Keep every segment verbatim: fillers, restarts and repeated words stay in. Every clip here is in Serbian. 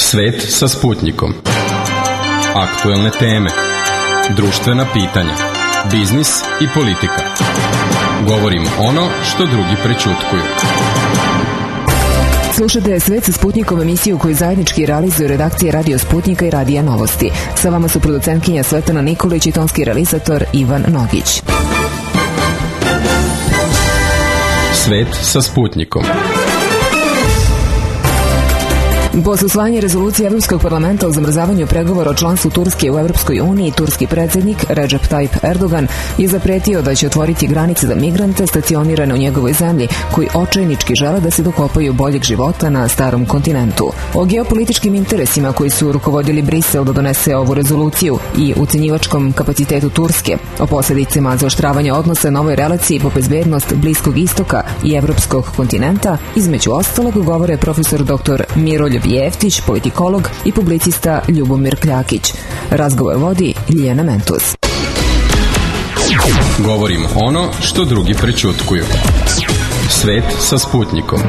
Svet sa Sputnikom. Aktuelne teme, društvena pitanja, biznis i politika. Govorimo ono što drugi prećutkuju. Slušate Svet sa Sputnikom, emisiju koju zajednički realizuju redakcije Radio Sputnika i Radija Novosti. Sa vama su producentkinja Svetlana Nikolić i tonski realizator Ivan Nogić. Svet sa Sputnikom. Posle usvajanja rezolucije Evropskog parlamenta o zamrzavanju pregovora o članstvu Turske u Evropskoj uniji, turski predsjednik Recep Tayyip Erdogan je zapretio da će otvoriti granice za migrante stacionirane u njegovoj zemlji, koji očajnički žele da se dokopaju boljeg života na starom kontinentu. O geopolitičkim interesima koji su rukovodili Brisel da donese ovu rezoluciju i ucenjivačkom kapacitetu Turske, o posljedicama zaoštravanja odnosa na ovoj relaciji po bezbednost Bliskog istoka i evropskog kontinenta, između ostalog govore profesor doktor Miroljub Jeftić, politikolog, i publicista Ljubomir Kljakić. Razgovor vodi Ljiljana Mentus. Govorimo ono što drugi prećutkuju. Svet sa Sputnikom.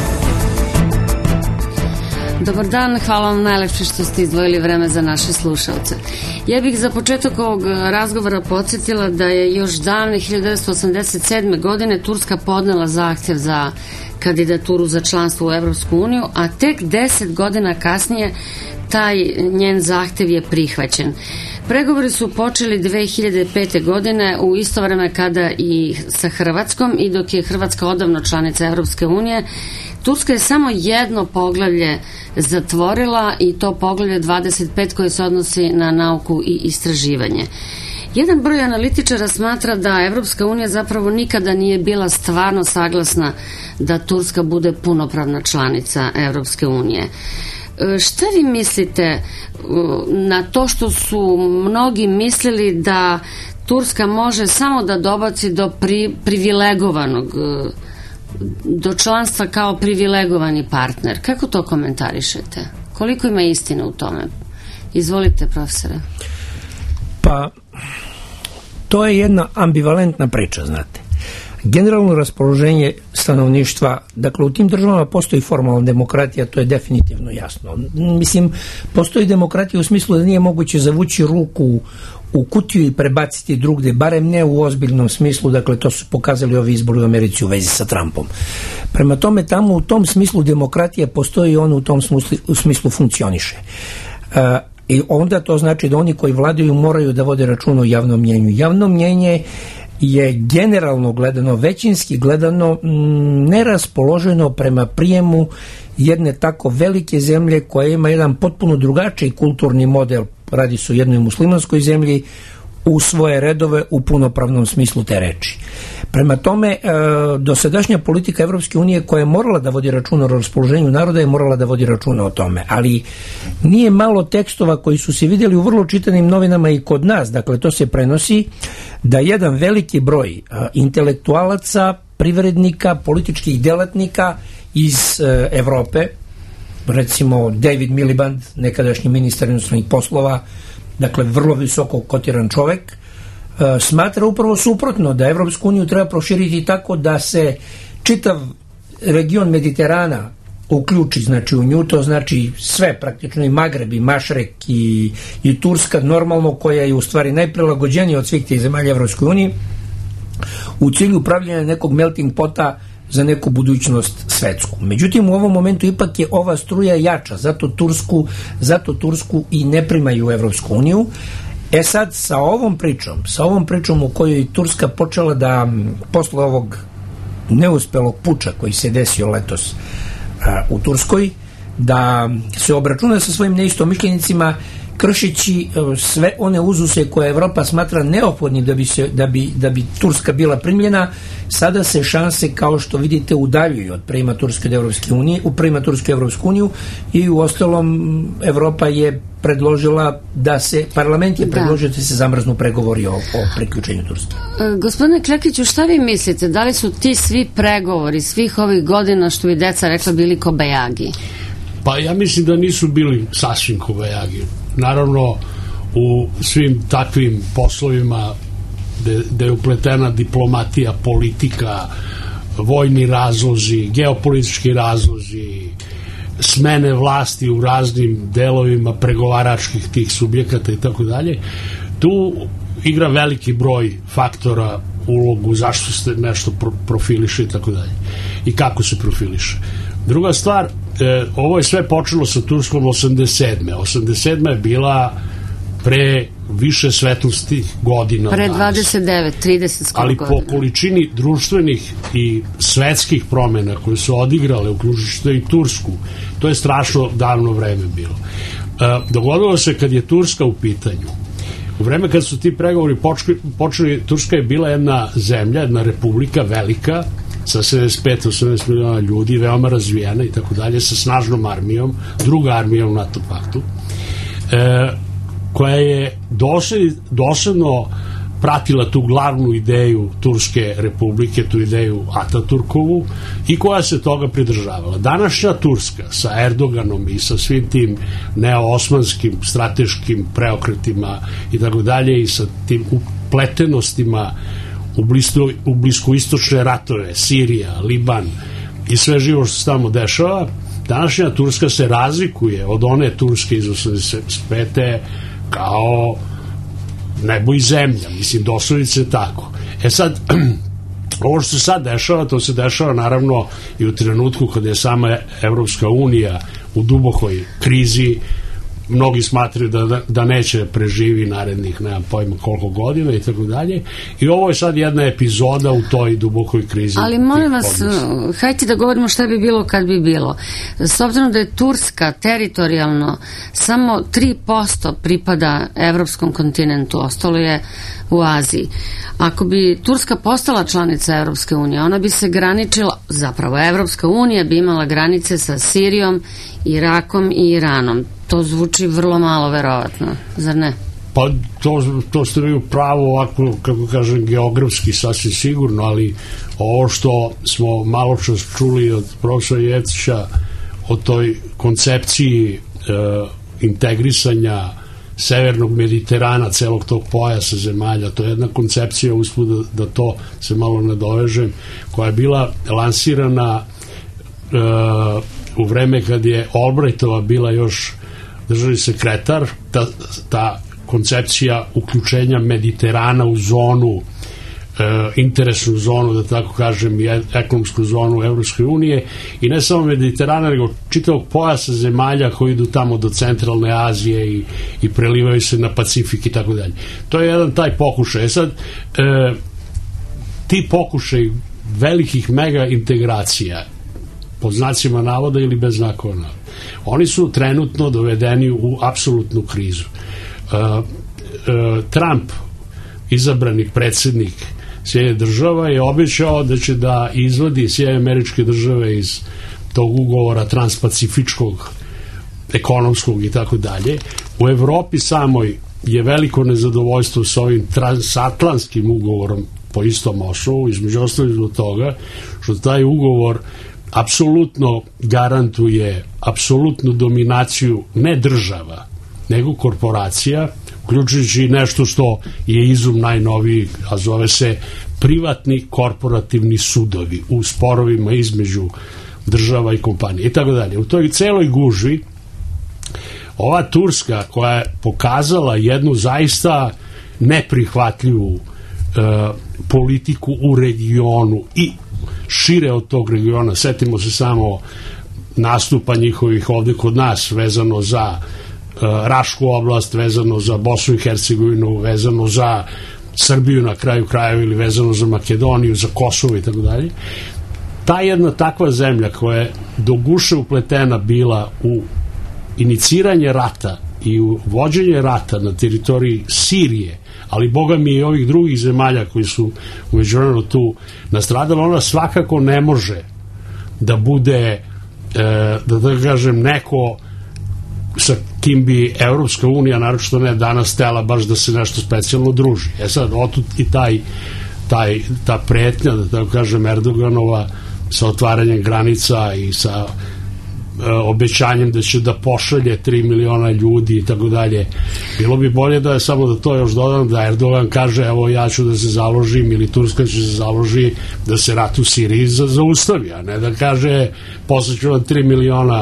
Dobar dan, hvala vam najlepše što ste izdvojili vreme za naše slušalce. Ja bih za početak ovog razgovora podsjetila da je još davne hiljadu devetsto osamdeset sedme. godine Turska podnela zahtjev za kandidaturu za članstvo u Evropsku uniju, a tek deset godina kasnije taj njen zahtjev je prihvaćen. Pregovori su počeli dve hiljade pete. godine u isto vreme kada i sa Hrvatskom, i dok je Hrvatska odavno članica Evropske unije, Turska je samo jedno poglavlje zatvorila, i to poglavlje dvadeset pet koje se odnosi na nauku i istraživanje. Jedan broj analitičara smatra da Evropska unija zapravo nikada nije bila stvarno saglasna da Turska bude punopravna članica Evropske unije. Šta vi mislite na to što su mnogi mislili da Turska može samo da dobaci do pri, privilegovanog, do članstva kao privilegovani partner? Kako to komentarišete? Koliko ima istine u tome? Izvolite, profesore. Pa, to je jedna ambivalentna priča, znate. Generalno raspoloženje stanovništva, dakle u tim državama postoji formalna demokratija, to je definitivno jasno. Mislim, postoji demokratija u smislu da nije moguće zavući ruku u kutiju i prebaciti drugde, barem ne u ozbiljnom smislu, dakle to su pokazali ovi izbori u Americi u vezi sa Trumpom. Prema tome, tamo u tom smislu demokratija postoji i on u tom smislu, u smislu funkcioniše. Uh, I onda to znači da oni koji vladaju moraju da vode računa o javnom mnjenju. Javno mnjenje je generalno gledano, većinski gledano, neraspoloženo prema prijemu jedne tako velike zemlje koja ima jedan potpuno drugačiji kulturni model, radi se o jednoj muslimanskoj zemlji, u svoje redove u punopravnom smislu te reči. Prema tome, e, dosadašnja politika Evropske unije koja je morala da vodi računa o raspoloženju naroda je morala da vodi računa o tome, ali nije malo tekstova koji su se vidjeli u vrlo čitanim novinama i kod nas, dakle to se prenosi da jedan veliki broj a, intelektualaca, privrednika, političkih delatnika iz e, Evrope, recimo David Miliband, nekadašnji ministar inostranih poslova, dakle vrlo visoko kotiran čovek, e, smatra upravo suprotno, da Evropsku uniju treba proširiti tako da se čitav region Mediterana uključi, znači u nju, to znači sve praktično, i Magreb, i Mašrek, i, i Turska normalno, koja je u stvari najprilagođenija od svih tih zemalja Evropskoj uniji, u cilju upravljanja nekog melting pota za neku budućnost svetsku. Međutim, u ovom momentu ipak je ova struja jača, zato Tursku, zato Tursku i ne primaju u Evropsku uniju. E sad, sa ovom pričom, sa ovom pričom u kojoj je Turska počela da, posle ovog neuspelog puča koji se desio letos a, u Turskoj, da se obračuna sa svojim neistomišljenicima, kršeći sve one uzuse koje Evropa smatra neophodnim da bi, se, da, bi, da bi Turska bila primljena, sada se šanse, kao što vidite, udaljuju od prijema Turske od Evropske unije, u prijema Turske u Evropsku uniju, i u ostalom Evropa je predložila da se, parlament je predložio da, da se zamrznu pregovori o, o priključenju Turske. E, gospodine Klekiću, šta vi mislite? Da li su ti svi pregovori svih ovih godina, što bi deca rekla, bili kobajagi? Pa ja mislim da nisu bili sasvim kobajagi. Naravno, u svim takvim poslovima gde je upletena diplomatija, politika, vojni razlozi, geopolitički razlozi, smene vlasti u raznim delovima pregovaračkih tih subjekata i tako dalje. Tu igra veliki broj faktora ulogu, zašto se nešto pro, profiliše i tako dalje. I kako se profiliše. Druga stvar, e, ovo je sve počelo sa Turskom osamdeset sedme. osamdeset sedma je bila pre više svetlostih godina. Pre dvadeset devet, trideset skoro ali godina. Po količini društvenih i svetskih promjena koje su odigrale, uključujući i Tursku, to je strašno davno vreme bilo. E, dogodilo se kad je Turska u pitanju. U vreme kad su ti pregovori počeli, počeli, Turska je bila jedna zemlja, jedna republika velika, sa sedamdeset pet do osamdeset miliona ljudi, veoma razvijena i tako dalje, sa snažnom armijom, druga armija u NATO paktu, e, koja je dosled, dosledno pratila tu glavnu ideju Turske republike, tu ideju Ataturkovu, i koja se toga pridržavala. Današnja Turska sa Erdoganom i sa svim tim neoosmanskim strateškim preokretima i tako dalje, i sa tim upletenostima u, blisko, u bliskoistočne ratove, Sirija, Liban i sve živo što se tamo dešava, današnja Turska se razlikuje od one Turske iz osamdeset pete kao nebo i zemlja, mislim, doslovnice tako. E sad, ovo što se sad dešava, to se dešava naravno i u trenutku kada je sama Evropska unija u dubokoj krizi. Mnogi smatraju da, da neće preživi narednih, nemam pojma koliko godina i tako dalje, i ovo je sad jedna epizoda u toj dubokoj krizi. Ali molim vas, hajde da govorimo šta bi bilo kad bi bilo. S obzirom da je Turska teritorijalno samo tri posto pripada evropskom kontinentu, ostalo je u Aziji. Ako bi Turska postala članica Evropske unije, ona bi se graničila, zapravo Evropska unija bi imala granice sa Sirijom, Irakom i Iranom. To zvuči vrlo malo verovatno, zar ne? Pa to, to ste vi u pravu, ovako, kako kažem, geografski sasvim sigurno, ali ovo što smo malo čas čuli od profesora Jevtića o toj koncepciji e, integrisanja severnog Mediterana, celog tog pojasa zemalja, to je jedna koncepcija, usput da, da to se malo nadovežem, koja je bila lansirana e, u vreme kad je Albrightova bila još državni sekretar. Ta, ta koncepcija uključenja Mediterana u zonu, e, interesnu zonu, da tako kažem, i ekonomsku zonu Evropske unije, i ne samo Mediterana, nego čitavog pojasa zemalja koji idu tamo do centralne Azije i, i prelivaju se na Pacifik i tako dalje. To je jedan taj pokušaj. Sad, e, ti pokušaj velikih mega integracija, pod znacima navoda ili bez znakova navoda, oni su trenutno dovedeni u apsolutnu krizu. Uh, uh, Trump, izabrani predsjednik Sjedinjenih država, je obećao da će da izvadi Sjedinjene Američke Države iz tog ugovora transpacifičkog, ekonomskog i tako dalje. U Evropi samoj je veliko nezadovoljstvo sa ovim transatlantskim ugovorom po istom osnovu, između ostalih do toga što taj ugovor apsolutno garantuje apsolutnu dominaciju ne država, nego korporacija, uključujući nešto što je izum najnoviji, a zove se privatni korporativni sudovi u sporovima između država i kompanije i tako dalje. U toj celoj gužvi ova Turska, koja je pokazala jednu zaista neprihvatljivu e, politiku u regionu i šire od tog regiona, setimo se samo nastupa njihovih ovde kod nas vezano za uh, Rašku oblast, vezano za Bosnu i Hercegovinu, vezano za Srbiju na kraju krajeva, ili vezano za Makedoniju, za Kosovo i tako dalje. Ta jedna takva zemlja koja je do guše upletena bila u iniciranje rata i u vođenje rata na teritoriji Sirije, ali boga mi i ovih drugih zemalja koji su umeđu vremenu tu nastradali, ona svakako ne može da bude, e, da da kažem, neko sa kim bi Evropska unija, naročito ne danas, tela baš da se nešto specijalno druži. E sad, otud i taj, taj, ta pretnja, da tako kažem, Erdoganova sa otvaranjem granica i sa obećanjem da će da pošalje tri miliona ljudi i tako dalje. Bilo bi bolje da je samo da to još dodam, da Erdogan kaže, evo ja ću da se založim, ili Turska će se založi da se rat u Siriji zaustavi, a ne da kaže poslaću vam tri miliona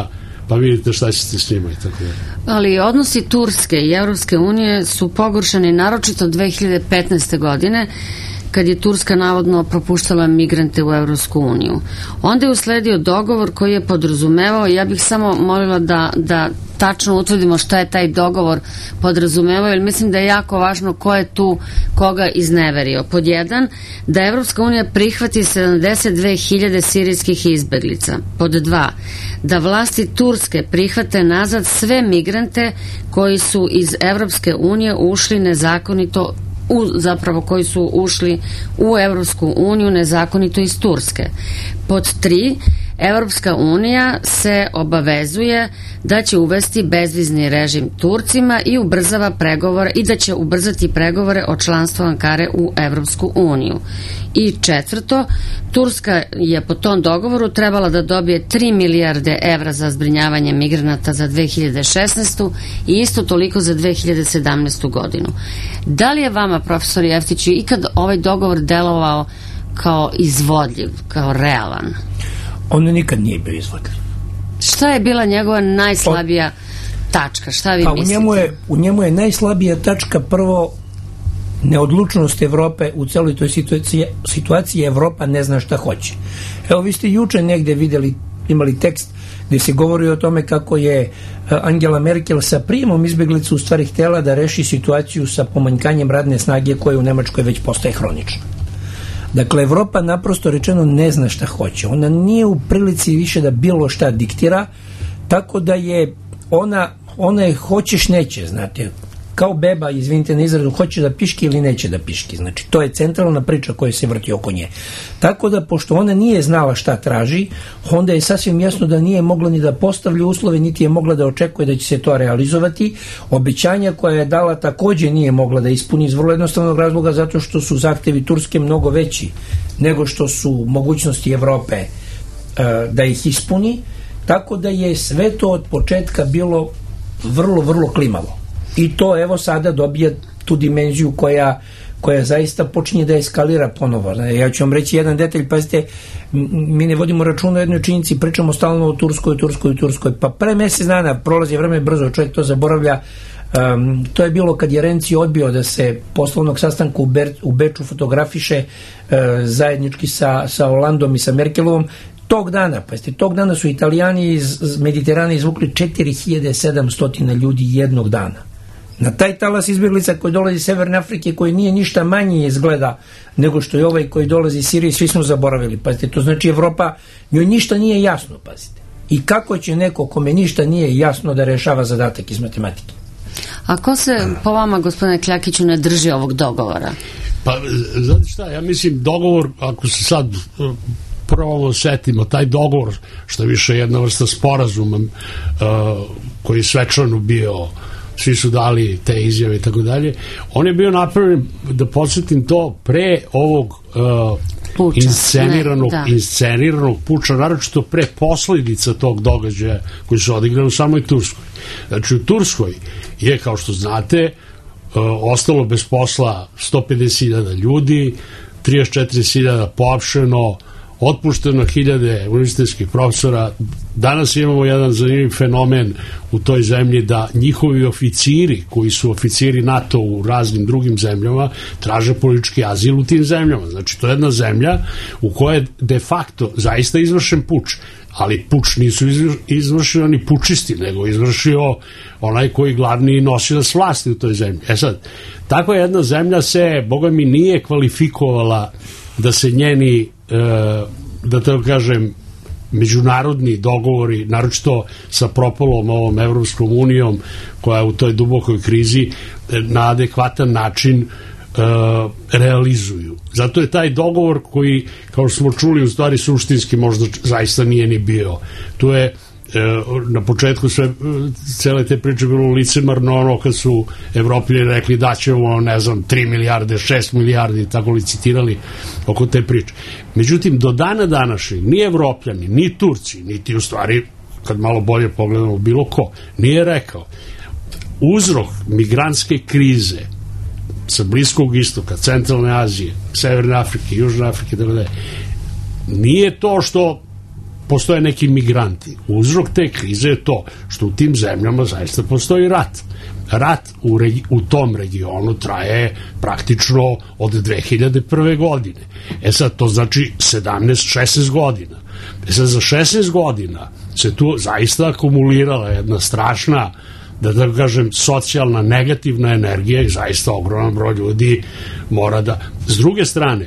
pa vidite šta ćete s njima i tako da. Ali odnosi Turske i Evropske unije su pogoršani naročito dve hiljade petnaeste. godine, kad je Turska navodno propuštala migrante u Evropsku uniju. Onda je usledio dogovor koji je podrazumevao, ja bih samo molila da, da tačno utvrdimo šta je taj dogovor podrazumevao, jer mislim da je jako važno ko je tu koga izneverio. Pod jedan, da Evropska unija prihvati sedamdeset dve hiljade sirijskih izbeglica. Pod dva, da vlasti Turske prihvate nazad sve migrante koji su iz Evropske unije ušli nezakonito U, zapravo koji su ušli u Evropsku uniju nezakonito iz Turske. Pod tri, Evropska unija se obavezuje da će uvesti bezvizni režim Turcima i ubrzava pregovore i da će ubrzati pregovore o članstvu Ankare u Evropsku uniju. I četvrto, Turska je po tom dogovoru trebala da dobije tri milijarde evra za zbrinjavanje migranata za dve hiljade šesnaestu. i isto toliko za dve hiljade sedamnaestu. godinu. Da li je vama, profesor Jeftiću, ikad ovaj dogovor delovao kao izvodljiv, kao realan? On nikad nije bio izvodljiv. Šta je bila njegova najslabija tačka? Šta vi pa mislite? U njemu, je, u njemu je najslabija tačka prvo neodlučnost Evrope u celoj toj situaciji. Situaciji Evropa ne zna šta hoće. Evo, vi ste juče negde videli, imali tekst gde se govori o tome kako je Angela Merkel sa prijemom izbeglica u stvari htjela da reši situaciju sa pomanjkanjem radne snage koja u Nemačkoj već postaje hronična. Dakle, Evropa naprosto rečeno ne zna šta hoće. Ona nije u prilici više da bilo šta diktira, tako da je ona, ona je hoćeš neće, znate, kao beba, izvinite na izrazu, hoće da piški ili neće da piški. Znači, to je centralna priča koja se vrti oko nje. Tako da, pošto ona nije znala šta traži, onda je sasvim jasno da nije mogla ni da postavlja uslove, niti je mogla da očekuje da će se to realizovati. Obećanja koja je dala takođe nije mogla da ispuni iz vrlo jednostavnog razloga, zato što su zahtevi Turske mnogo veći nego što su mogućnosti Evrope uh, da ih ispuni. Tako da je sve to od početka bilo vrlo, vrlo klimavo. I to evo sada dobija tu dimenziju koja, koja zaista počinje da eskalira ponovo. Ja ću vam reći jedan detalj, pazite, mi ne vodimo računa o jednoj činjenici, pričamo stalno o Turskoj, Turskoj, Turskoj, pa pre mesec dana, prolazi vreme brzo, čovjek to zaboravlja. Um, to je bilo kad je Renzi odbio da se poslovnog sastanka u, Ber, u Beču fotografiše uh, zajednički sa, sa Holandom i sa Merkelovom. Tog dana, pa jeste, tog dana su Italijani iz Mediterana izvukli četiri hiljade sedamsto ljudi jednog dana. Na taj talas izbjeglica koji dolazi iz Severne Afrike, koji nije ništa manje izgleda nego što je ovaj koji dolazi iz Sirije, svi smo zaboravili. Pazite, to znači Evropa, njoj ništa nije jasno, pazite. I kako će neko kome ništa nije jasno da rešava zadatak iz matematike? A ko se po vama, gospodine Kljakiću, ne drži ovog dogovora? Pa, znate šta, ja mislim dogovor, ako se sad prvo setimo, taj dogovor, što je više jedna vrsta sporazuma uh, koji je svečano bio, svi su dali te izjave i tako dalje, on je bio napravljen, da podsjetim to, pre ovog uh, puča, insceniranog, ne, insceniranog puča, naročito pre posledica tog događaja koji su odigrali u samoj Turskoj. Znači, u Turskoj je, kao što znate, uh, ostalo bez posla sto pedeset hiljada ljudi, trideset četiri hiljade poapšeno, otpušteno hiljade univerzitetskih profesora. Danas imamo jedan zanimljiv fenomen u toj zemlji da njihovi oficiri, koji su oficiri NATO u raznim drugim zemljama, traže politički azil u tim zemljama. Znači, to je jedna zemlja u kojoj je de facto zaista izvršen puč, ali puč nisu izvršili oni pučisti, nego izvršio onaj koji glavni nosilac vlasti u toj zemlji. E sad, takva jedna zemlja se, boga mi, nije kvalifikovala da se njeni, da tako kažem, međunarodni dogovori, naročito sa propalom ovom Evropskom unijom, koja je u toj dubokoj krizi, na adekvatan način realizuju. Zato je taj dogovor koji, kao što smo čuli, u stvari suštinski možda zaista nije ni bio. Tu je na početku sve, cele te priče bilo licemarno ono kad su Evropljani rekli da ćemo, ne znam, tri milijarde, šest milijardi, tako licitirali oko te priče. Međutim, do dana današnjeg ni Evropljani, ni Turci, niti u stvari, kad malo bolje pogledamo, bilo ko, nije rekao uzrok migrantske krize sa Bliskog istoka, Centralne Azije, Severne Afrike, Južne Afrike, tako da je, nije to što postoje neki migranti. Uzrok te krize je to što u tim zemljama zaista postoji rat. Rat u, regi, u tom regionu traje praktično od dve hiljade prve. godine. E sad, to znači sedamnaest šesnaest godina. E sad, za šesnaest godina se tu zaista akumulirala jedna strašna, da da kažem, socijalna negativna energija i zaista ogroman broj ljudi mora da... S druge strane,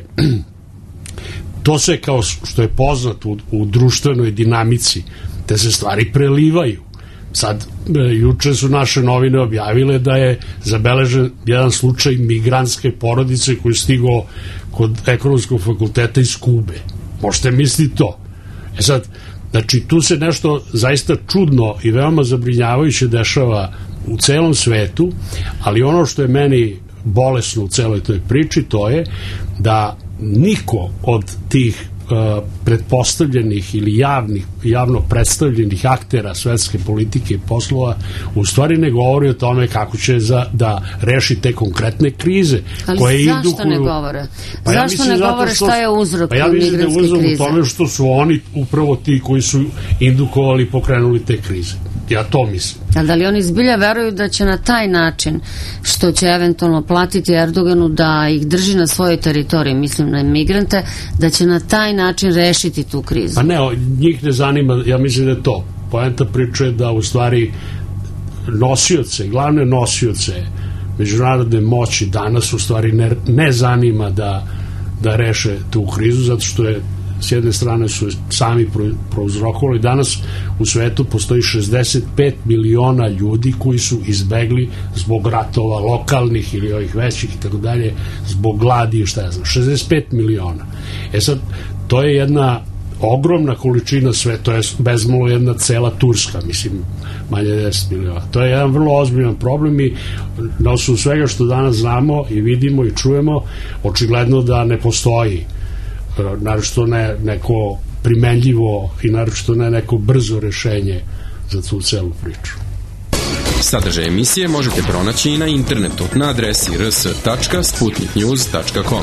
to se, kao što je poznato u, u društvenoj dinamici, te se stvari prelivaju. Sad, juče su naše novine objavile da je zabeležen jedan slučaj migrantske porodice koji je stigao kod ekonomskog fakulteta iz Kube. Možete misliti to. E sad, znači, tu se nešto zaista čudno i veoma zabrinjavajuće dešava u celom svetu, ali ono što je meni bolesno u celoj toj priči, to je da niko od tih uh, pretpostavljenih ili javnih, javno predstavljenih aktera svetske politike i poslova u stvari ne govori o tome kako će za, da reši te konkretne krize. Ali koje zašto indukuju... ne govore? Pa ja zašto ne govore što, šta je uzrok pa ja mislim da je uzrok krize? u tome što su oni upravo ti koji su indukovali i pokrenuli te krize. Ja to mislim. A da li oni zbilja veruju da će na taj način, što će eventualno platiti Erdoganu da ih drži na svojoj teritoriji, mislim na migrante, da će na taj način rešiti tu krizu? Pa ne, njih ne zanima, ja mislim da je to. Poenta priče je da u stvari nosioce, glavne nosioce međunarodne moći danas u stvari ne, ne zanima da, da reše tu krizu, zato što je s jedne strane su sami prouzrokovali. Danas u svetu postoji šezdeset pet miliona ljudi koji su izbegli zbog ratova lokalnih ili ovih većih i tako dalje, zbog gladi i šta ja znam, šezdeset pet miliona. E sad, to je jedna ogromna količina sve, to je bezmalo jedna cela Turska, mislim, manje deset miliona. To je jedan vrlo ozbiljan problem i na osnovu svega što danas znamo i vidimo i čujemo, očigledno da ne postoji naročito ne neko primenljivo i naročito ne neko brzo rešenje za tu celu priču. Sadržaj emisije možete pronaći i na internetu na adresi r s tačka sputnik news tačka com.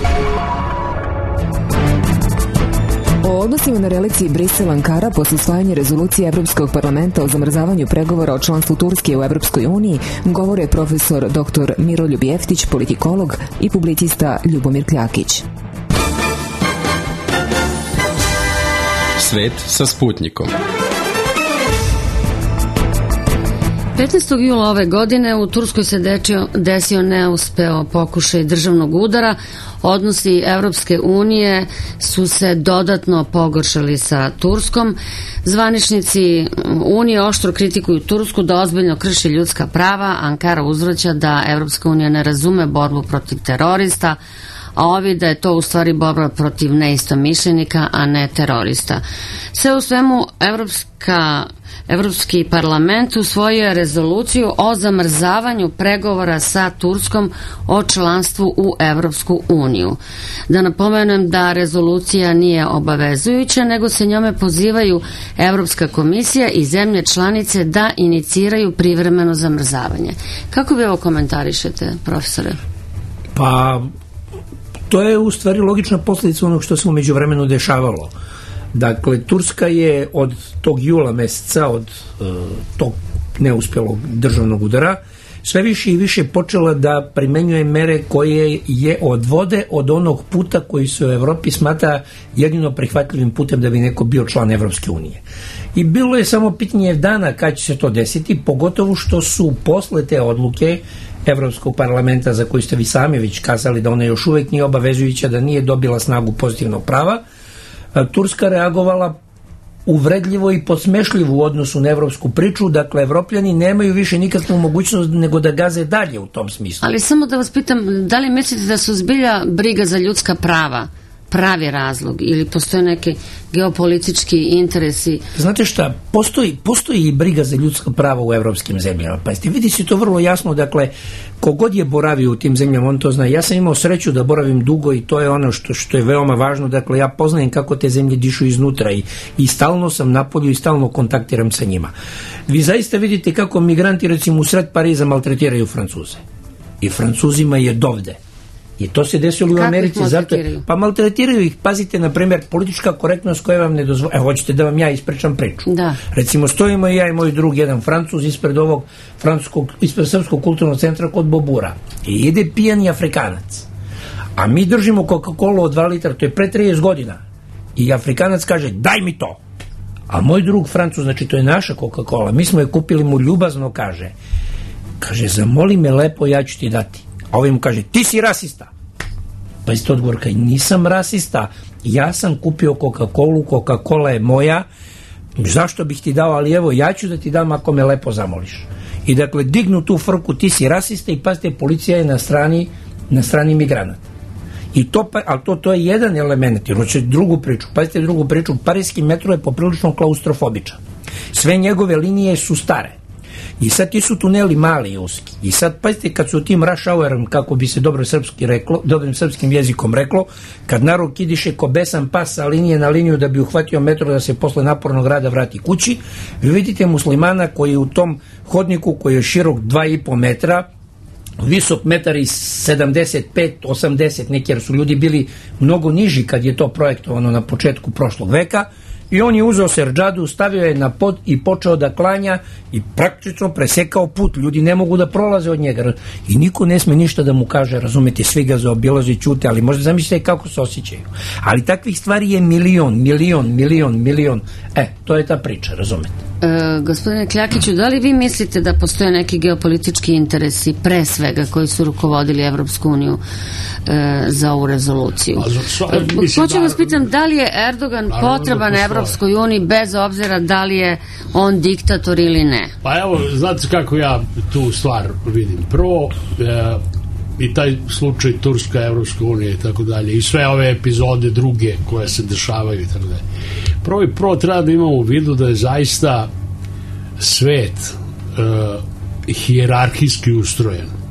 O odnosima na relaciji Brisel-Ankara posle usvajanja rezolucije Evropskog parlamenta o zamrzavanju pregovora o članstvu Turske u Evropskoj uniji govore profesor doktor Miroljub Jeftić, politikolog, i publicista Ljubomir Kljakić. Svet sa Sputnikom. petnaestog jula ove godine u Turskoj se dečio, desio neuspeo pokušaj državnog udara. Odnosi Evropske unije su se dodatno pogoršali sa Turskom. Zvaničnici Unije oštro kritikuju Tursku da ozbiljno krši ljudska prava. Ankara uzvraća da Evropska unija ne razume borbu protiv terorista, a ovi da je to u stvari borba protiv neistomišljenika, a ne terorista. Sve u svemu, Evropska, Evropski parlament usvojio je rezoluciju o zamrzavanju pregovora sa Turskom o članstvu u Evropsku uniju. Da napomenem da rezolucija nije obavezujuća, nego se njome pozivaju Evropska komisija i zemlje članice da iniciraju privremeno zamrzavanje. Kako vi ovo komentarišete, profesore? Pa... to je u stvari logična posljedica onog što se umeđu vremenu dešavalo. Dakle, Turska je od tog jula meseca, od uh, tog neuspjelog državnog udara, sve više i više počela da primenjuje mere koje je odvode od onog puta koji se u Evropi smatra jedino prihvatljivim putem da bi neko bio član Evropske unije. I bilo je samo pitanje dana kad će se to desiti, pogotovo što su posle te odluke Evropskog parlamenta, za koju ste vi sami već kazali da ona još uvek nije obavezujuća, da nije dobila snagu pozitivnog prava, Turska reagovala uvredljivo i podsmešljivo u odnosu na evropsku priču. Dakle, Evropljani nemaju više nikakvu mogućnost nego da gaze dalje u tom smislu. Ali samo da vas pitam, da li mislite da su zbilja briga za ljudska prava pravi razlog ili postoje neke geopolitički interesi? Znate šta, postoji, postoji i briga za ljudska prava u evropskim zemljama. Pa ste vidi se to vrlo jasno, dakle, kogod je boravio u tim zemljama, on to zna. Ja sam imao sreću da boravim dugo i to je ono što, što je veoma važno. Dakle, ja poznajem kako te zemlje dišu iznutra i, i stalno sam na polju i stalno kontaktiram sa njima. Vi zaista vidite kako migranti, recimo, u sred Pariza maltretiraju Francuze. I Francuzima je dovde. I to se desilo u Americi. Zato, pa maltretiraju ih, pazite, na primjer, politička korektnost koja vam ne dozvoljava. Evo, hoćete da vam ja ispričam priču. Da. Recimo, stojimo ja i moj drug, jedan Francuz, ispred ovog francuskog, ispred Srpskog kulturnog centra kod Bobura. I ide pijani Afrikanac. A mi držimo Coca-Cola od dva litra, to je pre trideset godina. I Afrikanac kaže, daj mi to. A moj drug Francuz, znači to je naša Coca-Cola, mi smo je kupili, mu ljubazno kaže, kaže, zamoli me lepo, ja ću ti dati. A ovaj mu kaže, ti si rasista. Pa isto odgovor, kaj, nisam rasista, ja sam kupio Coca-Colu, Coca-Cola je moja, zašto bih ti dao, ali evo, ja ću da ti dam ako me lepo zamoliš. I dakle, dignu tu frku, ti si rasista i pazite, policija je na strani, na strani migranata. I to, ali to, to je jedan element, jer hoće drugu priču, pazite drugu priču, parijski metro je poprilično klaustrofobičan. Sve njegove linije su stare. I sad ti su tuneli mali i uski. I sad, pazite, kad su tim rush hourom, kako bi se dobro srpski reklo, dobrim srpskim jezikom reklo, kad narod kidiše ko besan pas sa linije na liniju da bi uhvatio metro da se posle napornog rada vrati kući, vi vidite muslimana koji u tom hodniku koji je širok dva i po metra, visok metar i sedamdeset pet osamdeset, neki, jer su ljudi bili mnogo niži kad je to projektovano na početku prošlog veka, i on je uzeo serdžadu, stavio je na pod i počeo da klanja i praktično presekao put, ljudi ne mogu da prolaze od njega i niko ne sme ništa da mu kaže, razumete, svi ga zaobilaze i ćute, ali možda zamislite kako se osjećaju, ali takvih stvari je milion, milion, milion, milion, e, to je ta priča, razumete. E, gospodine Kljakiću, da li vi mislite da postoje neki geopolitički interesi pre svega koji su rukovodili Evropsku uniju e, za ovu rezoluciju? Hoću vas pitam, da li je Erdogan potreban Evropskoj uniji bez obzira da li je on diktator ili ne? Pa evo, znate kako ja tu stvar vidim. Prvo, e, i taj slučaj Turska, Evropska unija i tako dalje, i sve ove epizode druge koje se dešavaju i tako dalje. Prvo i prvo treba da imamo u vidu da je zaista svet e, hijerarhijski ustrojen. E,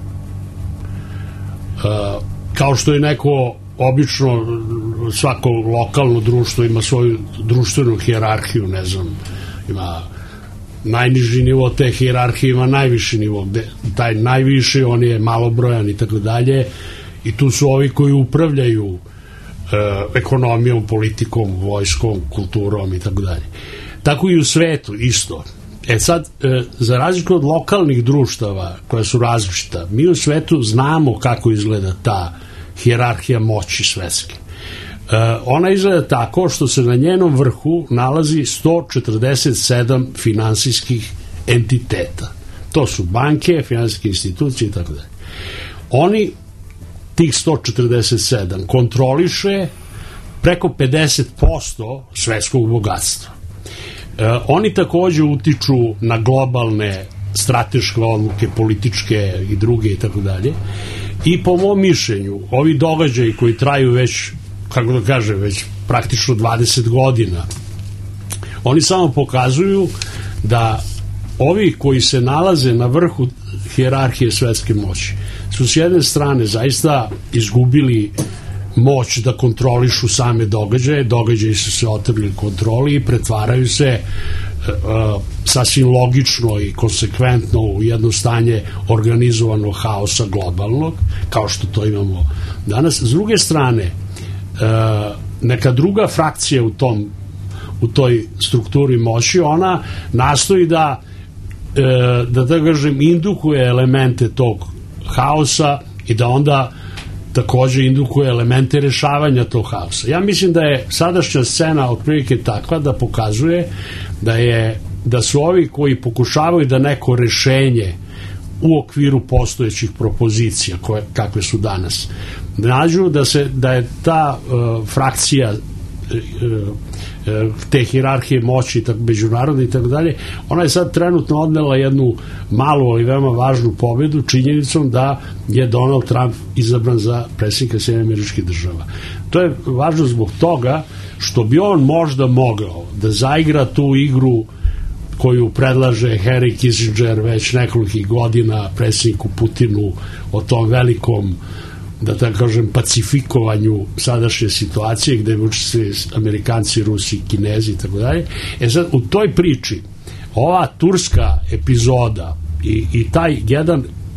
kao što je neko obično, svako lokalno društvo ima svoju društvenu hijerarhiju, ne znam, ima najniži nivo te hijerarhije, ima najviši nivo, gde taj najviši, on je malobrojan i tako dalje, i tu su ovi koji upravljaju e, ekonomijom, politikom, vojskom, kulturom i tako dalje. Tako i u svetu isto. E sad, e, za razliku od lokalnih društava koja su različita, mi u svetu znamo kako izgleda ta hijerarhija moći svetske. Uh, ona izgleda tako što se na njenom vrhu nalazi sto četrdeset sedam finansijskih entiteta. To su banke, finansijske institucije i tako dalje. Oni, tih sto četrdeset sedam, kontroliše preko pedeset posto svetskog bogatstva. Uh, oni takođe utiču na globalne strateške odluke, političke i druge i tako dalje. I po mom mišljenju, ovi događaji koji traju već, kako da kažem, već praktično dvadeset godina, oni samo pokazuju da ovi koji se nalaze na vrhu hijerarhije svetske moći su s jedne strane zaista izgubili moć da kontrolišu same događaje, događaji su se otrgli kontroli i pretvaraju se uh, sasvim logično i konsekventno u jedno stanje organizovanog haosa globalnog, kao što to imamo danas. S druge strane, uh, neka druga frakcija u tom u toj strukturi moći, ona nastoji da uh, da da kažem indukuje elemente tog haosa i da onda takođe indukuje elemente rešavanja tog haosa. Ja mislim da je sadašnja scena otprilike takva da pokazuje da je da su ovi koji pokušavaju da neko rešenje u okviru postojećih propozicija koje, kakve su danas nađu, da, se, da je ta uh, frakcija uh, te hijerarhije moći tak, međunarodne i tako dalje, ona je sad trenutno odnela jednu malu, ali veoma važnu pobedu činjenicom da je Donald Trump izabran za predsjednika Sjedinjenih Američkih Država. To je važno zbog toga što bi on možda mogao da zaigra tu igru koju predlaže Henry Kissinger već nekoliko godina predsjedniku Putinu o tom velikom, da tako kažem, pacifikovanju sadašnje situacije gde učestvuju Amerikanci, Rusi, Kinezi i tako dalje. E sad, u toj priči ova turska epizoda i, i taj jedan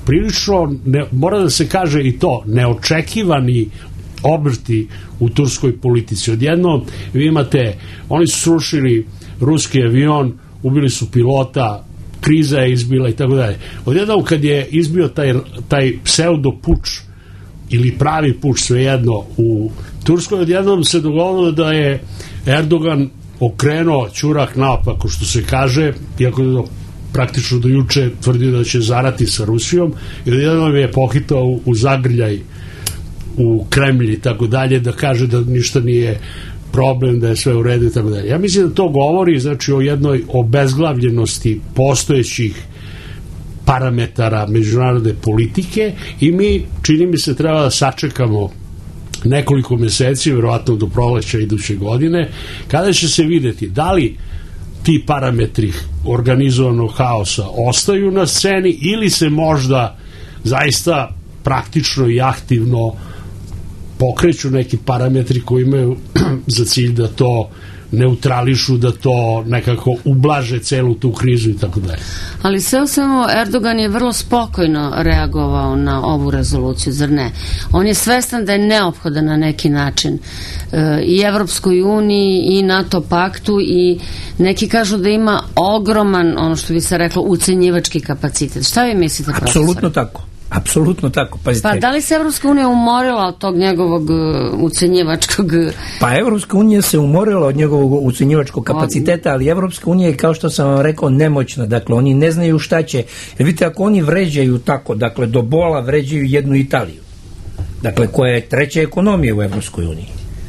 prilično, ne, mora da se kaže i to, neočekivani obrti u turskoj politici. Odjedno vi imate, oni su srušili ruski avion, ubili su pilota, kriza je izbila i tako dalje. Odjedno kad je izbio taj, taj pseudo puč ili pravi puč, svejedno, u Turskoj, odjednom se dogodilo da je Erdogan okrenuo ćurak naopako, što se kaže, iako je praktično do juče tvrdio da će zarati sa Rusijom, i odjednom je pohitao u, u zagrljaj u Kremlj i tako dalje, da kaže da ništa nije problem, da je sve u redu i tako dalje. Ja mislim da to govori, znači, o jednoj obezglavljenosti postojećih parametara međunarodne politike i mi, čini mi se, treba da sačekamo nekoliko meseci, verovatno do proleća iduće godine, kada će se videti da li ti parametri organizovanog haosa ostaju na sceni ili se možda zaista praktično i aktivno pokreću neki parametri koji imaju za cilj da to neutrališu, da to nekako ublaže celu tu krizu i tako dalje. Ali sve u svemu Erdogan je vrlo spokojno reagovao na ovu rezoluciju, zar ne? On je svestan da je neophodan na neki način e, i Evropskoj uniji i NATO paktu, i neki kažu da ima ogroman, ono što bi se reklo, ucenjivački kapacitet. Šta vi mislite, profesor? Apsolutno tako. Apsolutno tako. Pazite. Pa da li se Evropska unija umorila od tog njegovog uh, ucenjivačkog... Pa Evropska unija se umorila od njegovog ucenjivačkog kapaciteta, ali Evropska unija je, kao što sam vam rekao, nemoćna. Dakle, oni ne znaju šta će. Jer vidite, ako oni vređaju tako, dakle, do bola vređaju jednu Italiju. Dakle, koja je treća ekonomija u Evropskoj uniji.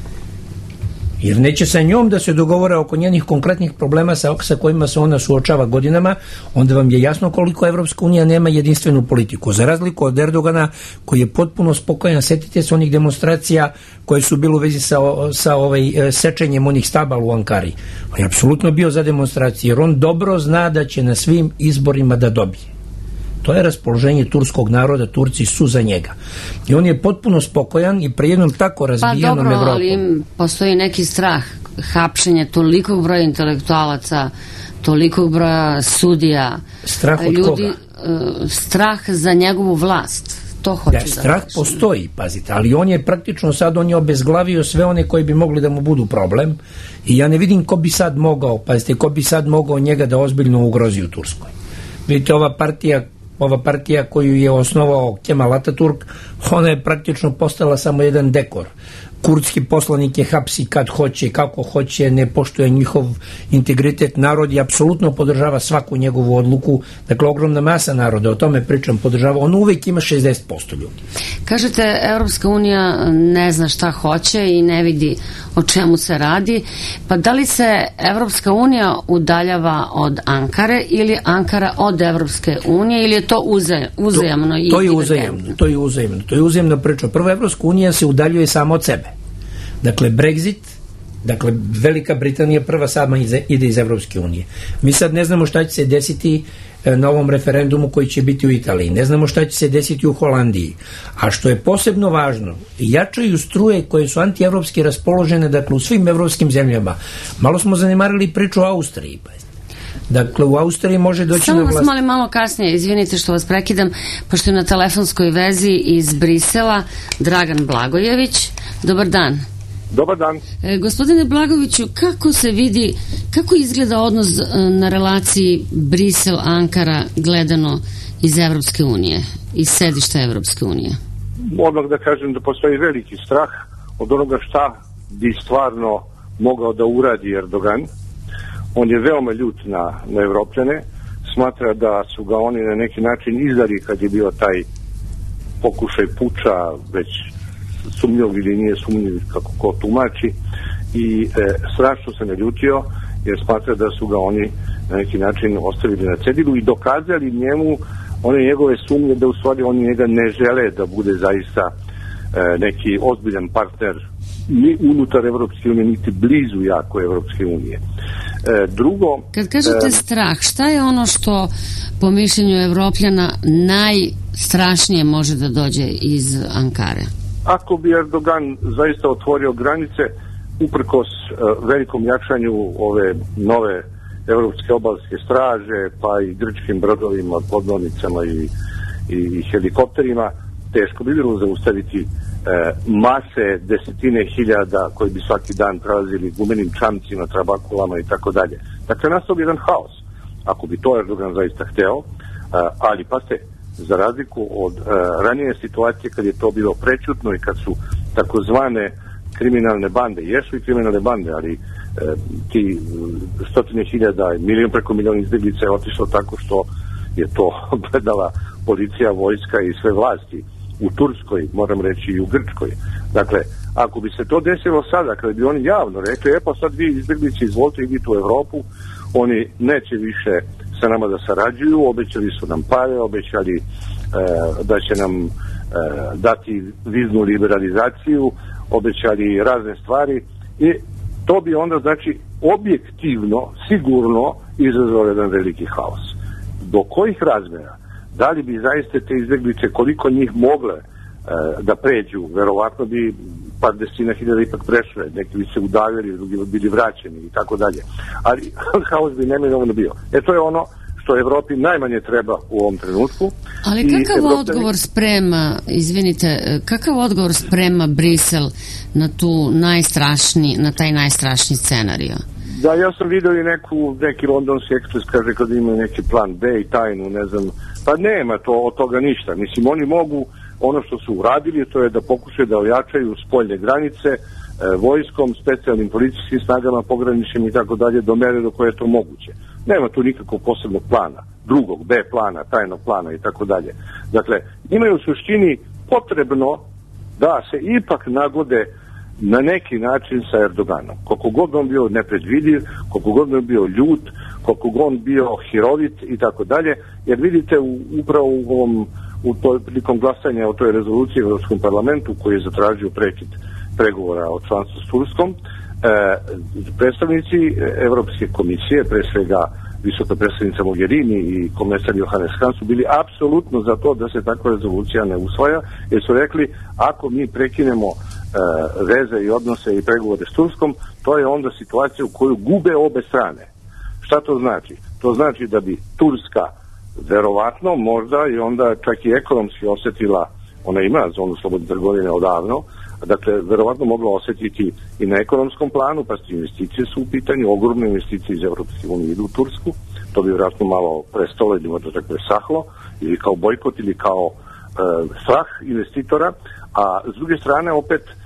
Jer neće sa njom da se dogovore oko njenih konkretnih problema sa, sa kojima se ona suočava godinama, onda vam je jasno koliko Evropska unija nema jedinstvenu politiku. Za razliku od Erdogana, koji je potpuno spokojan, setite se onih demonstracija koje su bile u vezi sa, sa ovaj, sečenjem onih stabala u Ankari. On je apsolutno bio za demonstracije, jer on dobro zna da će na svim izborima da dobije. To je raspoloženje turskog naroda, Turci su za njega. I on je potpuno spokojan i pri jednom tako razvijenom Evropom. Pa dobro, Evropom. ali postoji neki strah, hapšenje tolikog broja intelektualaca, tolikog broja sudija. Strah od ljudi, koga? Uh, strah za njegovu vlast. To hoću Ja, da strah kažem. postoji, pazite, ali on je praktično sad, on je obezglavio sve one koji bi mogli da mu budu problem i ja ne vidim ko bi sad mogao, pazite, ko bi sad mogao njega da ozbiljno ugrozi u Turskoj. Vidite, ova partija ova partija koju je osnovao Kemal Ataturk, ona je praktično postala samo jedan dekor. Kurdski poslanik je hapsi kad hoće, kako hoće, ne poštuje njihov integritet. Narod je apsolutno podržava svaku njegovu odluku. Dakle, ogromna masa naroda, o tome pričam, podržava. On uvek ima šezdeset posto ljudi. Kažete, Evropska unija ne zna šta hoće i ne vidi o čemu se radi. Pa da li se Evropska unija udaljava od Ankare ili Ankara od Evropske unije, ili je to uze, uzajamno? To, i to je uzajamno, to je uzajamno. To je uzajamna priča. Prvo, Evropska unija se udaljuje samo od sebe. Dakle, Brexit, dakle, Velika Britanija prva sama ide iz Evropske unije. Mi sad ne znamo šta će se desiti na ovom referendumu koji će biti u Italiji. Ne znamo šta će se desiti u Holandiji. A što je posebno važno, jačaju struje koje su antievropski raspoložene, dakle, u svim evropskim zemljama. Malo smo zanemarili priču o Austriji. Dakle, u Austriji može doći Samo na vlast... Samo vas molim malo kasnije, izvinite što vas prekidam, pošto je na telefonskoj vezi iz Brisela Dragan Blagojević. Dobar dan. Dobar dan. E, gospodine Blagoviću, kako se vidi, kako izgleda odnos na relaciji Brisel-Ankara gledano iz Evropske unije, iz sedišta Evropske unije? Odmah da kažem da postoji veliki strah od onoga šta bi stvarno mogao da uradi Erdogan. On je veoma ljut na, na Evropljane, smatra da su ga oni na neki način izdali kad je bio taj pokušaj puča, već sumnjiv ili nije sumnjiv, kako ko tumači, i e, strašno se naljutio jer smatra da su ga oni na neki način ostavili na cedilu i dokazali njemu one njegove sumnje da u stvari oni njega ne žele da bude zaista e, neki ozbiljan partner ni unutar Evropske unije, niti blizu jako Evropske unije. E, drugo... Kad kažete e, strah, šta je ono što po mišljenju Evropljana najstrašnije može da dođe iz Ankare? Ako bi Erdogan zaista otvorio granice, uprkos uh, velikom jačanju ove nove evropske obalske straže, pa i grčkim brodovima, podmornicama i, i, i helikopterima, teško bi bilo zaustaviti e, mase, desetine hiljada koji bi svaki dan prelazili gumenim čamcima, trabakulama i tako dalje. Dakle, nastao bi jedan haos. Ako bi to Erdogan zaista hteo, a, ali pa ste, za razliku od a, ranije situacije kad je to bilo prečutno i kad su takozvane kriminalne bande, jesu i kriminalne bande, ali e, ti stotine hiljada, milion preko milion izbjeglica je otišlo tako što je to gledala policija, vojska i sve vlasti u Turskoj, moram reći i u Grčkoj. Dakle, ako bi se to desilo sada, kada bi oni javno rekli, e pa sad vi izbjeglici izvolite idite u Evropu, oni neće više sa nama da sarađuju, obećali su nam pare, obećali e, da će nam e, dati viznu liberalizaciju, obećali razne stvari i to bi onda, znači, objektivno, sigurno izazvalo jedan veliki haos. Do kojih razmjera? Da li bi zaista te izbjeglice, koliko njih mogle e, da pređu, verovatno bi par desetina hiljada ipak prešle, neki bi se udavili, drugi bi bili vraćeni i tako dalje. Ali haos bi neminovno bio. E to je ono što Evropi najmanje treba u ovom trenutku. Ali kakav Evropljani... odgovor sprema, izvinite, kakav odgovor sprema Brisel na tu najstrašniji, na taj najstrašniji scenariju? Da, ja sam vidio i neku, neki londonski ekspres kaže kad imaju neki plan B i tajnu, ne znam, pa nema to od toga ništa. Mislim, oni mogu, ono što su uradili, to je da pokušaju da ojačaju spoljne granice e, vojskom, specijalnim policijskim snagama, pograničnim i tako dalje, do mere do koje je to moguće. Nema tu nikakvog posebnog plana, drugog B plana, tajnog plana i tako dalje. Dakle, imaju u suštini potrebno da se ipak nagode na neki način sa Erdoganom. Koliko god on bio nepredvidiv, koliko god on bio ljut, koliko god on bio hirovit i tako dalje, jer vidite u, upravo u ovom u toj prilikom glasanja o toj rezoluciji u Europskom parlamentu koji je zatražio prekid pregovora o članstvu s Turskom, e, predstavnici Evropske komisije, pre svega visoka predstavnica Mogherini i komesar Johannes Hahn su bili apsolutno za to da se takva rezolucija ne usvaja, jer su rekli ako mi prekinemo e, veze i odnose i pregovore s Turskom, to je onda situacija u koju gube obe strane. Šta to znači? To znači da bi Turska verovatno možda i onda čak i ekonomski osjetila, ona ima zonu slobodne trgovine odavno, dakle verovatno mogla osjetiti i na ekonomskom planu, pa ste investicije su u pitanju, ogromne investicije iz Evropske unije idu u Tursku, to bi vjerojatno malo prestalo ili možda tako presahlo, ili kao bojkot ili kao e, strah investitora, a s druge strane opet e,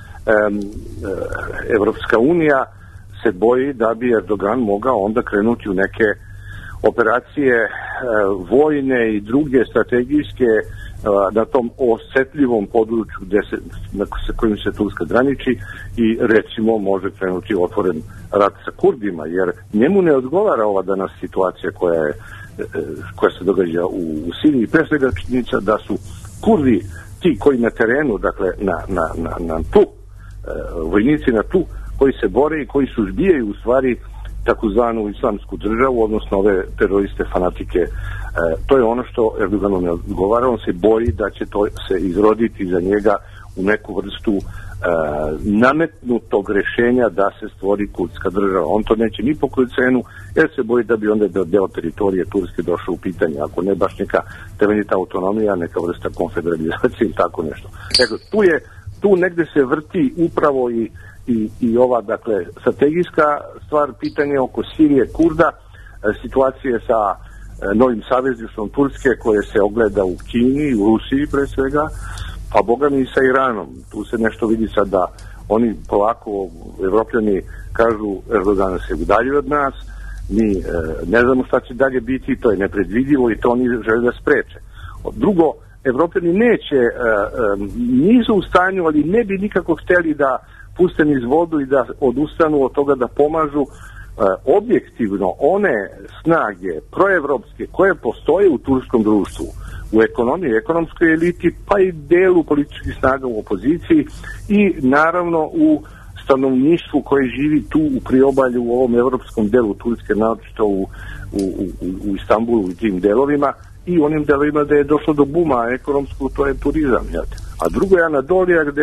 e, Evropska unija se boji da bi Erdogan mogao onda krenuti u neke operacije e, vojne i druge strategijske e, na tom osjetljivom području gde se, na, sa kojim se Turska graniči i recimo može krenuti otvoren rat sa Kurdima, jer njemu ne odgovara ova danas situacija koja, je, e, koja se događa u, u Siriji. Pre svega činjenica da su Kurdi ti koji na terenu, dakle na, na, na, na tu, e, vojnici na tu, koji se bore i koji suzbijaju u stvari takozvanu islamsku državu, odnosno ove teroriste, fanatike. E, to je ono što Erdoganu ne odgovara. On se boji da će to se izroditi za njega u neku vrstu e, nametnutog rešenja da se stvori kurdska država. On to neće ni po koju cenu, jer se boji da bi onda deo teritorije Turske došao u pitanje. Ako ne baš neka temeljita autonomija, neka vrsta konfederalizacije ili tako nešto. Ego, tu je, tu negde se vrti upravo i I, i ova, dakle, strategijska stvar, pitanje oko Sirije, Kurda, situacije sa e, novim savezništvom Turske koje se ogleda u Kini, u Rusiji pre svega, pa boga mi i sa Iranom. Tu se nešto vidi sad da oni polako, Evropljani kažu Erdogan se udaljuje od nas, mi e, ne znamo šta će dalje biti, to je nepredvidivo i to oni žele da spreče. Drugo, Evropljani neće, e, e, nisu u stanju, ali ne bi nikako hteli da puste niz vodu i da odustanu od toga da pomažu e, objektivno one snage proevropske koje postoje u turskom društvu, u ekonomiji, ekonomskoj eliti, pa i delu političkih snaga u opoziciji i naravno u stanovništvu koje živi tu u priobalju, u ovom evropskom delu Turske, naročito u, u, u, u Istanbulu i tim delovima i onim delovima gde je došlo do buma ekonomskog, to je turizam. Jel? A drugo je Anadolija gde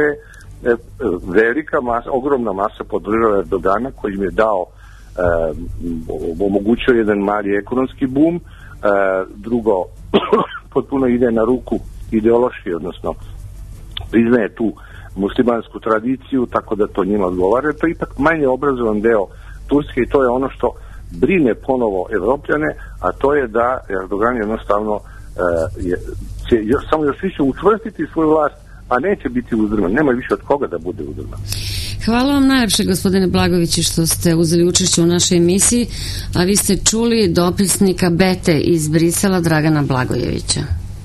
velika masa, ogromna masa podržava Erdogana koji im je dao e, omogućio jedan mali ekonomski bum, e, drugo potpuno ide na ruku ideološki, odnosno priznaje tu muslimansku tradiciju, tako da to njima odgovara. To je ipak manje obrazovan deo Turske i to je ono što brine ponovo Evropljane, a to je da Erdogan jednostavno uh, je, će još, samo još više učvrstiti svoju vlast, a neće biti uzdrman. Nema više od koga da bude uzdrman. Hvala vam najlepše, gospodine Blagovići, što ste uzeli učešće u našoj emisiji, a vi ste čuli dopisnika Bete iz Brisela Dragana Blagojevića.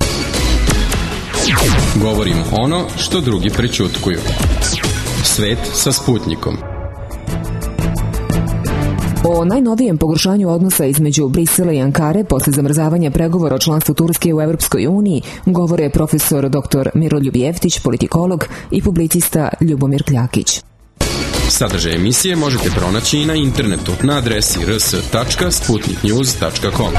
Govorimo ono što drugi prećutkuju. Svet sa Sputnikom. O najnovijem pogoršanju odnosa između Brisela i Ankare posle zamrzavanja pregovora o članstvu Turske u Evropskoj uniji govore profesor doktor Miroljub Jeftić, politikolog, i publicista Ljubomir Kljakić. Sadržaj emisije možete pronaći i na internetu na adresi r s tačka sputnik news tačka com.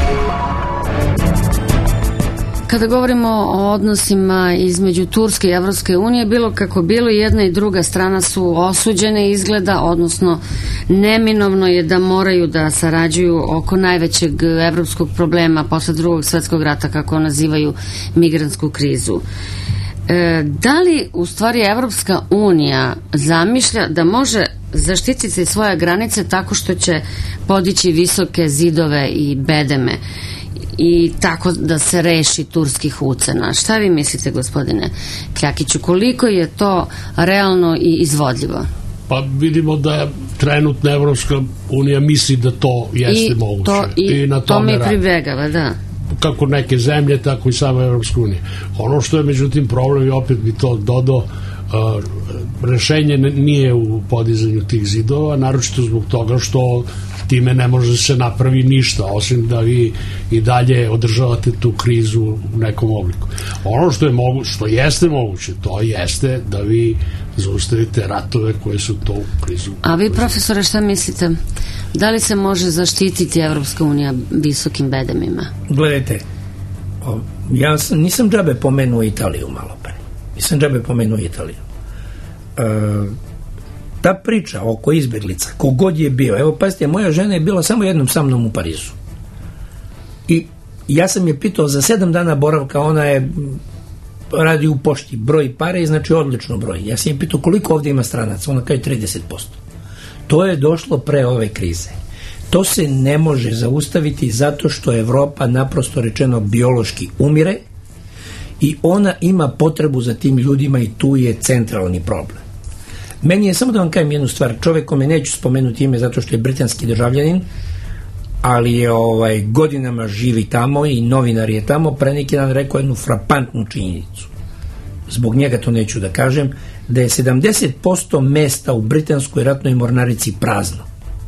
Kada govorimo o odnosima između Turske i Evropske unije, bilo kako bilo, jedna i druga strana su osuđene izgleda, odnosno neminovno je da moraju da sarađuju oko najvećeg evropskog problema posle drugog svetskog rata, kako nazivaju migrantsku krizu. E, da li u stvari Evropska unija zamišlja da može zaštititi svoje granice tako što će podići visoke zidove i bedeme i tako da se reši turskih ucena? Šta vi mislite, gospodine Kljakiću, koliko je to realno i izvodljivo? Pa vidimo da trenutna Evropska unija misli da to jeste I moguće. To, I, I na to mi radi. pribegava, da. Kako neke zemlje, tako i sama Evropska unija. Ono što je međutim problem, i opet bi to dodao, uh, rešenje nije u podizanju tih zidova, naročito zbog toga što time ne može se napravi ništa, osim da vi i dalje održavate tu krizu u nekom obliku. Ono što je mogu, što jeste moguće, to jeste da vi zaustavite ratove koje su to krizu. A vi, profesore, šta mislite? Da li se može zaštititi Evropska unija visokim bedemima? Gledajte, ja sam, nisam džabe pomenuo Italiju malo pre. Nisam džabe pomenuo Italiju. E, ta priča oko izbeglica, kogod je bio, evo pazite, moja žena je bila samo jednom sa mnom u Parizu. I ja sam je pitao za sedam dana boravka, ona je radi u pošti, broj pare, znači odlično broj. Ja sam je pitao koliko ovdje ima stranaca, ona kaže trideset posto. To je došlo pre ove krize. To se ne može zaustaviti zato što Evropa, naprosto rečeno, biološki umire i ona ima potrebu za tim ljudima i tu je centralni problem. Meni je, samo da vam kažem jednu stvar, čovjek kome neću spomenuti ime zato što je britanski državljanin, ali je ovaj, godinama živi tamo i novinar je tamo, pre neki dan rekao jednu frapantnu činjenicu. Zbog njega to neću da kažem, da je sedamdeset posto mesta u britanskoj ratnoj mornarici prazno.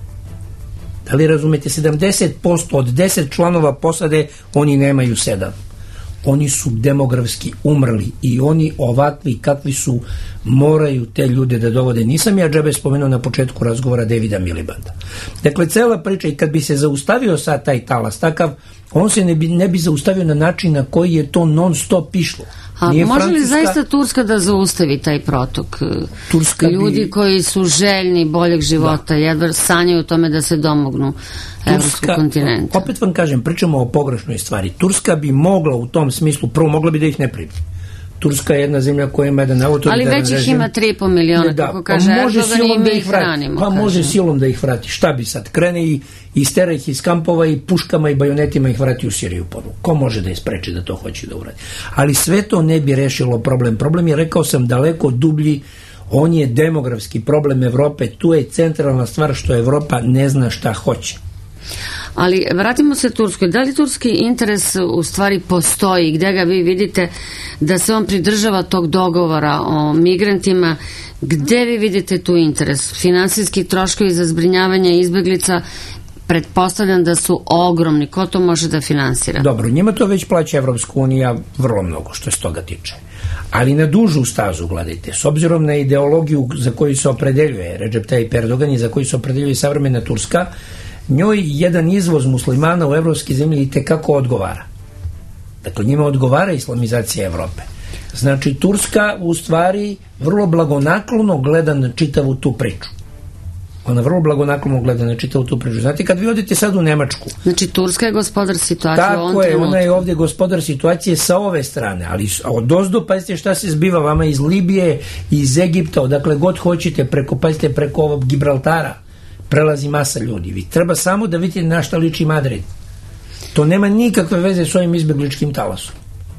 Da li razumete, sedamdeset posto od deset članova posade oni nemaju sedam. Oni su demografski umrli i oni ovakvi kakvi su moraju te ljude da dovode. Nisam ja džabe spomenuo na početku razgovora Davida Milibanda. Dakle, cela priča, i kad bi se zaustavio sad taj talas takav, on se ne bi, ne bi zaustavio na način na koji je to non stop išlo. A Nije može Francuska... li zaista Turska da zaustavi taj protok? Turska Ljudi bi... koji su željni boljeg života, da. jedva sanjaju o tome da se domognu evropskog kontinenta. Opet vam kažem, pričamo o pogrešnoj stvari. Turska bi mogla u tom smislu, prvo mogla bi da ih ne primi. Turska je jedna zemlja koja ima jedan autoritaran režim. Ali već ih ima tri i po miliona, da, kako kaže pa Erdogan, i mi ih hranimo. Pa može silom da ih vrati. Šta bi sad? Krene i istera ih iz kampova i puškama i bajonetima ih vrati u Siriju ponovo. Ko može da je spreči da to hoće da uradi? Ali sve to ne bi rešilo problem. Problem je, rekao sam, daleko dublji. On je demografski problem Evrope. Tu je centralna stvar što Evropa ne zna šta hoće. Ali vratimo se Turskoj. Da li turski interes u stvari postoji? Gde ga vi vidite da se on pridržava tog dogovora o migrantima? Gde vi vidite tu interes? Finansijski troškovi za zbrinjavanje izbeglica, pretpostavljam da su ogromni. Ko to može da finansira? Dobro, njima to već plaća Evropska unija vrlo mnogo što se toga tiče. Ali na dužu stazu, gledajte, s obzirom na ideologiju za koju se opredeljuje Recep Tayyip Erdogan i za koju se opredeljuje savremena Turska, njoj jedan izvoz muslimana u evropske zemlje i tekako odgovara. Dakle, njima odgovara islamizacija Evrope. Znači, Turska u stvari vrlo blagonaklono gleda na čitavu tu priču. Ona vrlo blagonaklono gleda na čitavu tu priču. Znate, kad vi odete sad u Nemačku... Znači, Turska je gospodar situacije u ovom trenutku. Tako je, ona je ovdje gospodar situacije sa ove strane, ali od ozdo, pazite šta se zbiva vama iz Libije, iz Egipta, odakle god hoćete, preko, pazite, preko ovog Gibraltara, prelazi masa ljudi. Vi treba samo da vidite na šta liči Madrid. To nema nikakve veze s ovim izbjegličkim talasom.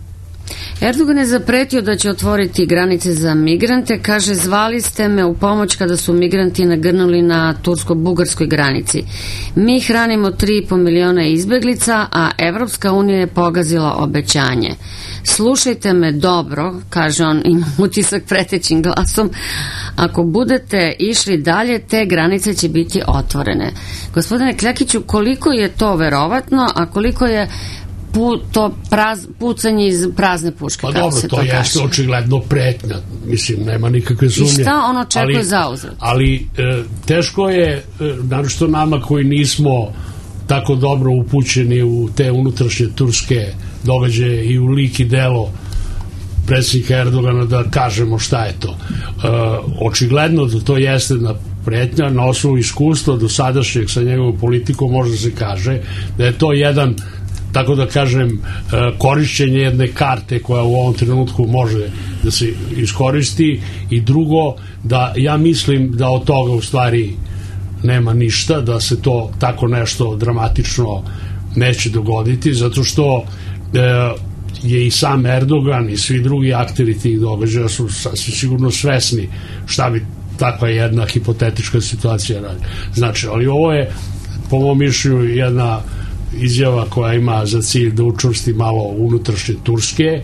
Erdogan je zapretio da će otvoriti granice za migrante. Kaže, zvali ste me u pomoć kada su migranti nagrnuli na tursko-bugarskoj granici. Mi hranimo tri i po miliona izbjeglica, a Evropska unija je pogazila obećanje. Slušajte me dobro, kaže on, ima utisak pretećim glasom, ako budete išli dalje, te granice će biti otvorene. Gospodine Kljakiću, koliko je to verovatno, a koliko je pu, to praz, pucanje iz prazne puške? Pa dobro, to, to jeste očigledno pretnja, mislim, nema nikakve sumnje. I šta on očekuje za uzvrat? Ali e, teško je, e, naročito nama koji nismo tako dobro upućeni u te unutrašnje turske događaje i u lik i delo predsjednika Erdogana, da kažemo šta je to. E, očigledno da to jeste na pretnja, na osnovu iskustva do sadašnjeg sa njegovom politikom možda se kaže da je to jedan, tako da kažem, korišćenje jedne karte koja u ovom trenutku može da se iskoristi, i drugo, da ja mislim da od toga u stvari nema ništa, da se to tako nešto dramatično neće dogoditi, zato što je i sam Erdogan i svi drugi akteri tih događaja su sasvim sigurno svesni šta bi takva jedna hipotetička situacija radi. Znači, ali ovo je po mom mišljenju jedna izjava koja ima za cilj da učvrsti malo unutrašnje Turske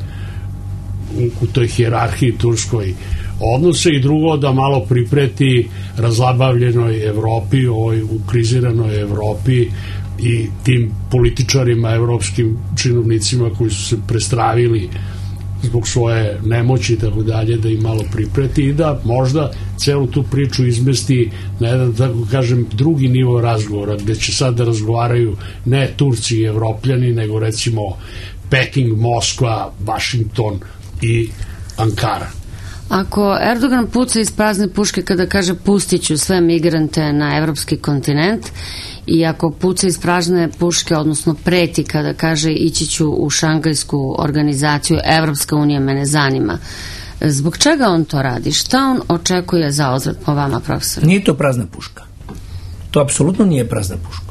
u, u toj hijerarhiji turskoj odnose, i drugo, da malo pripreti razlabavljenoj Evropi, ovoj ukriziranoj Evropi i tim političarima, evropskim činovnicima koji su se prestravili zbog svoje nemoći i tako dalje, da im malo pripreti i da možda celu tu priču izmesti na jedan, tako kažem, drugi nivo razgovora, gde će sad da razgovaraju ne Turci i Evropljani, nego recimo Peking, Moskva, Washington i Ankara. Ako Erdogan puca iz prazne puške kada kaže pustit ću sve migrante na evropski kontinent, i ako puca iz prazne puške, odnosno preti kada kaže ići ću u šangajsku organizaciju, Evropska unija me ne zanima, zbog čega on to radi? Šta on očekuje za uzvrat po vama, profesor? Nije to prazna puška. To apsolutno nije prazna puška.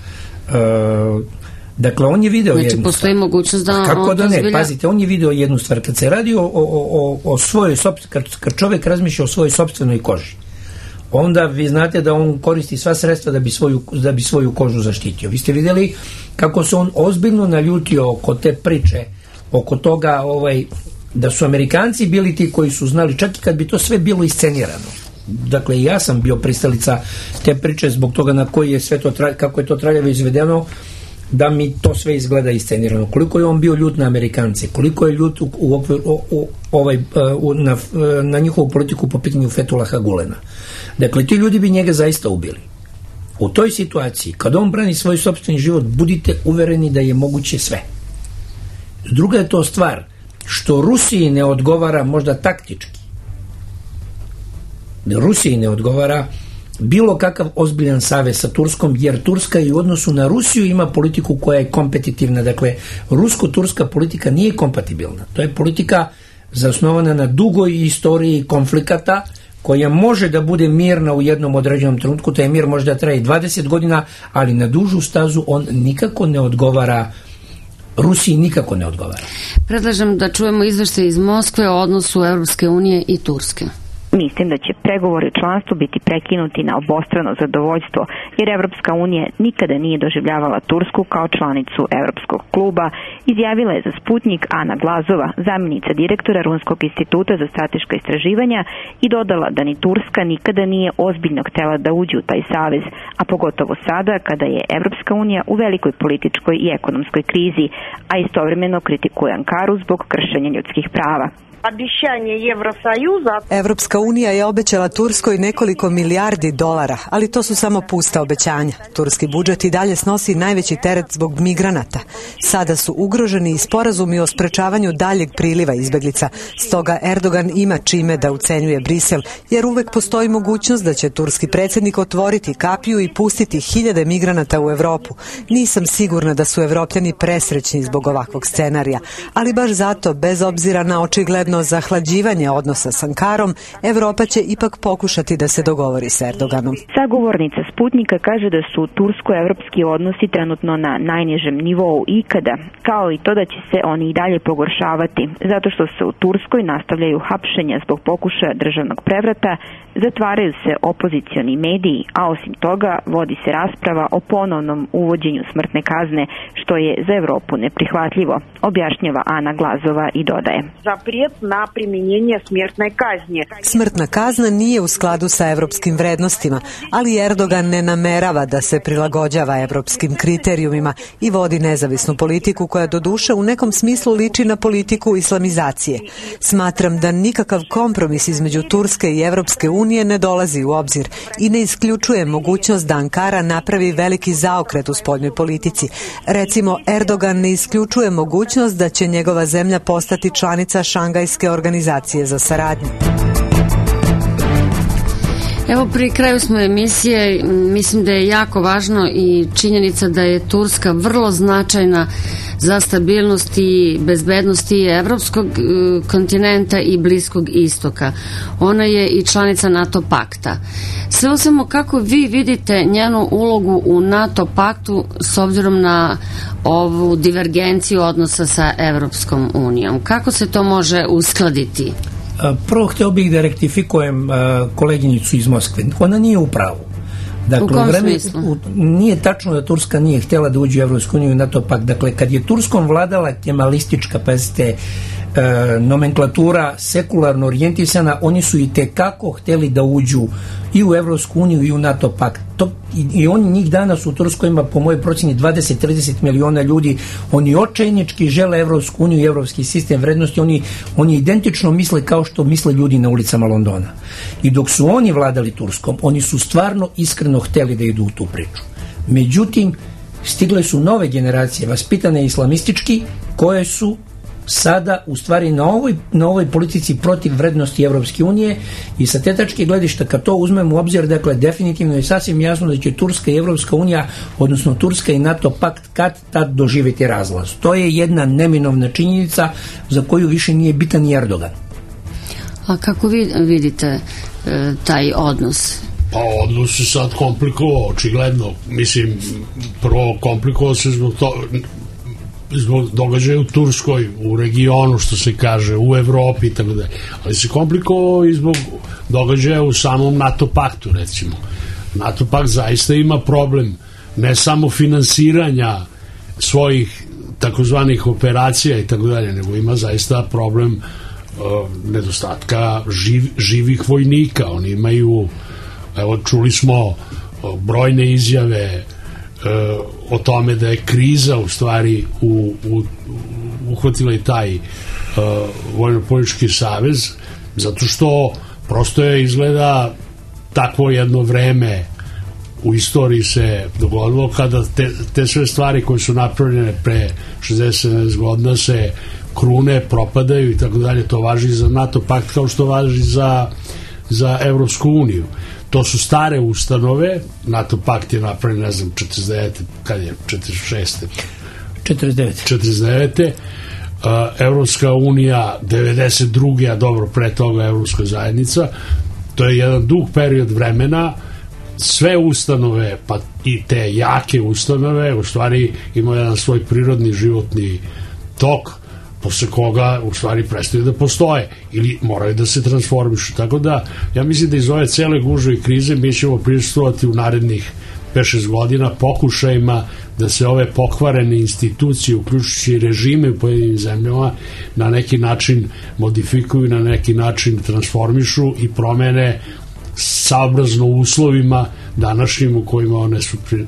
E, dakle, on je video znači, jednu postoji stvar. mogućnost da on Kako da ne? zbilja... Pazite, on je video jednu stvar. Kad se radi o, o, o, o svojoj sopstvenoj, kad, kad čovjek razmišlja o svojoj sopstvenoj koži, onda vi znate da on koristi sva sredstva da bi svoju, da bi svoju kožu zaštitio. Vi ste vidjeli kako se on ozbiljno naljutio oko te priče, oko toga ovaj, da su Amerikanci bili ti koji su znali, čak i kad bi to sve bilo iscenirano. Dakle, ja sam bio pristalica te priče zbog toga na koji je sve to, kako je to traljavo izvedeno, da mi to sve izgleda iscenirano. Koliko je on bio ljut na Amerikance, koliko je ljut u, u, u, u, ovaj, u, na, na njihovu politiku po pitanju Fetulaha Gulena. Dakle, ti ljudi bi njega zaista ubili. U toj situaciji, kad on brani svoj sopstveni život, budite uvereni da je moguće sve. Druga je to stvar, što Rusiji ne odgovara možda taktički. Rusiji ne odgovara bilo kakav ozbiljan savez sa Turskom, jer Turska i u odnosu na Rusiju ima politiku koja je kompetitivna. Dakle, rusko-turska politika nije kompatibilna. To je politika zasnovana na dugoj istoriji konflikata, koja može da bude mirna u jednom određenom trenutku. Taj mir može da traje dvadeset godina, ali na dužu stazu on nikako ne odgovara Rusiji, nikako ne odgovara. Predlažem da čujemo izveštaj iz Moskve o odnosu Evropske unije i Turske. Mislim da će pregovori o članstvu biti prekinuti na obostrano zadovoljstvo, jer Evropska unija nikada nije doživljavala Tursku kao članicu Evropskog kluba, izjavila je za Sputnik Ana Glazova, zamjenica direktora Runskog instituta za strateška istraživanja, i dodala da ni Turska nikada nije ozbiljno htela da uđe u taj savez, a pogotovo sada kada je Evropska unija u velikoj političkoj i ekonomskoj krizi, a istovremeno kritikuje Ankaru zbog kršenja ljudskih prava. Evropska unija je obećala Turskoj nekoliko milijardi dolara, ali to su samo pusta obećanja. Turski budžet i dalje snosi najveći teret zbog migranata. Sada su ugroženi i sporazumi o sprečavanju daljeg priliva izbeglica. Stoga Erdogan ima čime da ucenjuje Brisel, jer uvek postoji mogućnost da će turski predsjednik otvoriti kapiju i pustiti hiljade migranata u Evropu. Nisam sigurna da su Evropljani presrećni zbog ovakvog scenarija, ali baš zato, bez obzira na očigledno zahlađivanje odnosa s Ankarom, Evropa će ipak pokušati da se dogovori s Erdoganom. Sagovornica Sputnika kaže da su tursko-evropski odnosi trenutno na najnižem nivou ikada, kao i to da će se oni i dalje pogoršavati, zato što se u Turskoj nastavljaju hapšenja zbog pokušaja državnog prevrata, zatvaraju se opozicioni mediji, a osim toga vodi se rasprava o ponovnom uvođenju smrtne kazne, što je za Evropu neprihvatljivo, objašnjava Ana Glazova i dodaje. Запрет на применение смертной казни. Smrtna kazna nije u skladu sa evropskim vrednostima, ali Erdogan ne namerava da se prilagođava evropskim kriterijumima i vodi nezavisnu politiku koja doduše u nekom smislu liči na politiku islamizacije. Smatram da nikakav kompromis između Turske i Evropske unije ne dolazi u obzir i ne isključuje mogućnost da Ankara napravi veliki zaokret u spoljnoj politici. Recimo, Erdogan ne isključuje mogućnost da će njegova zemlja postati članica Šangajske organizacije za saradnju. Evo, pri kraju smo emisije, mislim da je jako važno i činjenica da je Turska vrlo značajna za stabilnost i bezbednost i evropskog kontinenta i Bliskog istoka. Ona je i članica NATO pakta. Sve u svemu, kako vi vidite njenu ulogu u NATO paktu s obzirom na ovu divergenciju odnosa sa Evropskom unijom? Kako se to može uskladiti? Prvo, hteo bih da rektifikujem koleginicu iz Moskve. Ona nije u pravu. Dakle, u kom vreme, smislu? U, nije tačno da Turska nije htjela da uđe u Evropsku uniju i NATO pakt. Dakle, kad je Turskom vladala kemalistička, pazite, e, nomenklatura sekularno orijentisana, oni su i tekako htjeli da uđu i u Evropsku uniju i u NATO pakt. To, i, i oni njih danas u Turskoj ima po mojoj procjeni dvadeset do trideset miliona ljudi. Oni očajnički žele Evropsku uniju i evropski sistem vrednosti. Oni, oni identično misle kao što misle ljudi na ulicama Londona. I dok su oni vladali Turskom, oni su stvarno iskreno htjeli da idu u tu priču. Međutim, stigle su nove generacije, vaspitane islamistički, koje su sada u stvari na ovoj, na ovoj politici protiv vrednosti Evropske unije i sa te tačke gledišta, kad to uzmemo u obzir, dakle, definitivno je sasvim jasno da će Turska i Evropska unija, odnosno Turska i NATO pakt kad tad doživjeti razlaz. To je jedna neminovna činjenica za koju više nije bitan i Erdogan. A kako vi vidite e, taj odnos? Pa odnos se sad komplikovao, očigledno. Mislim, prvo komplikovao se zbog to, zbog događaja u Turskoj, u regionu, što se kaže, u Evropi i tako dalje. Ali se komplikovao i zbog događaja u samom NATO paktu, recimo. NATO pakt zaista ima problem ne samo finansiranja svojih takozvanih operacija i tako dalje, nego ima zaista problem uh, nedostatka živ, živih vojnika. Oni imaju, evo, čuli smo uh, brojne izjave uh, o tome da je kriza u stvari u, u, uhvatila i taj uh, vojno-politički savez, zato što prosto je izgleda takvo jedno vreme u istoriji se dogodilo kada te, te sve stvari koje su napravljene pre šezdeset sedamdeset godina se krune, propadaju i tako dalje. To važi za NATO pakt kao što važi za, za Evropsku uniju. To su stare ustanove. NATO pakt je napravljen, ne znam, četrdeset devete kad je, četrdeset šeste četrdeset devete četrdeset devete Uh, Evropska unija devedeset druge a dobro, pre toga Evropska zajednica. To je jedan dug period vremena. Sve ustanove, pa i te jake ustanove, u stvari imaju jedan svoj prirodni životni tok, posle koga u stvari prestaju da postoje ili moraju da se transformišu. Tako da, ja mislim da iz ove cele gužve i krize mi ćemo prisustvovati u narednih pet šest godina pokušajima da se ove pokvarene institucije, uključujući režime u pojedinim zemljama, na neki način modifikuju, na neki način transformišu i promene saobrazno uslovima današnjim u kojima one su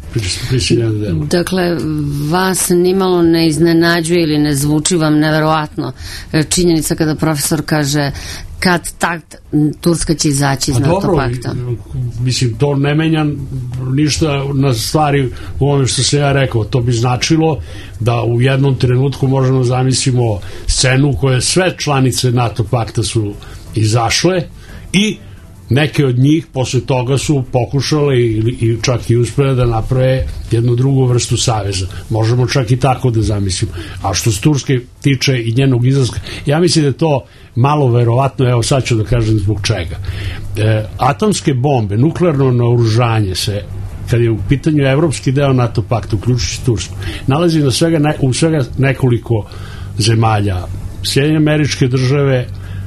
prisiljeno da deluje. Dakle, vas nimalo ne iznenađuje ili ne zvuči vam neverovatno činjenica kada profesor kaže kad takt Turska će izaći iz NATO pakta? Mislim, to ne menja ništa na stvari u ovome što sam ja rekao. To bi značilo da u jednom trenutku možemo zamislimo scenu koje sve članice NATO pakta su izašle i neke od njih posle toga su pokušale i, i čak i uspele da naprave jednu drugu vrstu saveza. Možemo čak i tako da zamislimo. A što se Turske tiče i njenog izlaska, ja mislim da je to malo verovatno, evo sad ću da kažem zbog čega. E, atomske bombe, nuklearno naoružanje se, kad je u pitanju evropski deo NATO pakta, uključujući Tursku, nalazi na svega ne, u svega nekoliko zemalja. Sjedinjene Američke Države,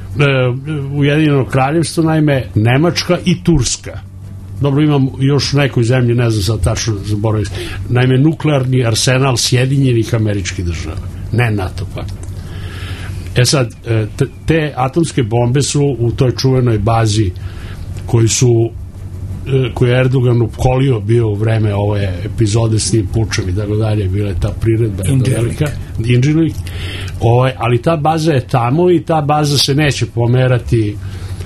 Ujedinjeno Kraljevstvo, naime, Nemačka i Turska. Dobro, imam još u nekoj zemlji, ne znam sad tačno zaboravim. Naime, nuklearni arsenal Sjedinjenih Američkih Država, ne NATO pakt. E sad, te atomske bombe su u toj čuvenoj bazi koji su koji je Erdogan upkolio bio u vreme ove epizode s tim pučem i tako dalje, bila je ta priredba velika, Inđilik, ovaj, ali ta baza je tamo i ta baza se neće pomerati,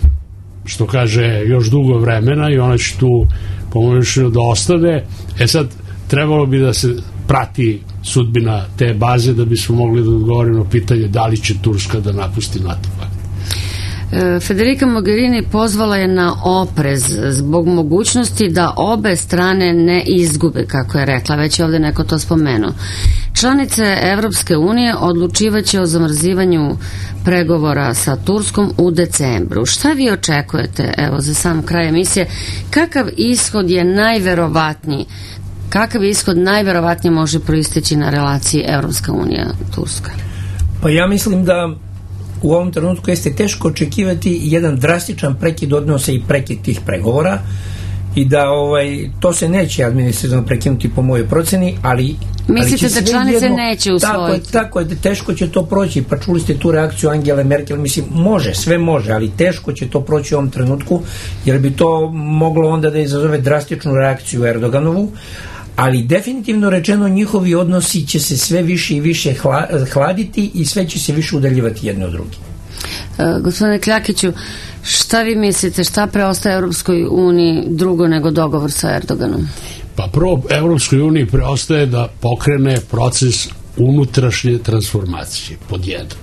što kaže, još dugo vremena i ona će tu pomoćno da ostane. E sad, trebalo bi da se prati sudbina te baze da bismo mogli da odgovorimo na pitanje da li će Turska da napusti NATO pakt. Federica Mogherini pozvala je na oprez zbog mogućnosti da obe strane ne izgube, kako je rekla, već je ovde neko to spomenuo. Članice Evropske unije odlučivaće o zamrzivanju pregovora sa Turskom u decembru. Šta vi očekujete, evo, za sam kraj emisije, kakav ishod je najverovatniji, kakav ishod najverovatnije može proisteći na relaciji Evropska unija-Turska? Pa ja mislim da u ovom trenutku jeste teško očekivati jedan drastičan prekid odnosa i prekid tih pregovora i da ovaj, to se neće administrativno prekinuti po mojoj proceni, ali mislite ali da članice jedno, neće usvojiti? Tako, tako je, teško će to proći, pa čuli ste tu reakciju Angele Merkel, mislim, može, sve može, ali teško će to proći u ovom trenutku, jer bi to moglo onda da izazove drastičnu reakciju Erdoganovu, ali definitivno rečeno njihovi odnosi će se sve više i više hladiti i sve će se više udaljivati jedne od druge. E, gospodine Kljakiću, šta vi mislite, šta preostaje Evropskoj uniji drugo nego dogovor sa Erdoganom? Pa prvo, Evropskoj uniji preostaje da pokrene proces unutrašnje transformacije, pod jedan.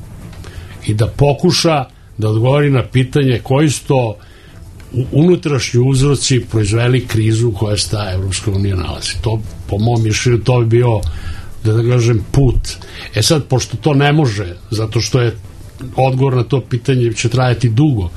I da pokuša da odgovori na pitanje koji su to unutrašnji uzroci proizveli krizu koja se ta Evropska unija nalazi. To, po mom mišljenju, to bi bio, da da kažem, put. E sad, pošto to ne može, zato što je odgovor na to pitanje će trajati dugo,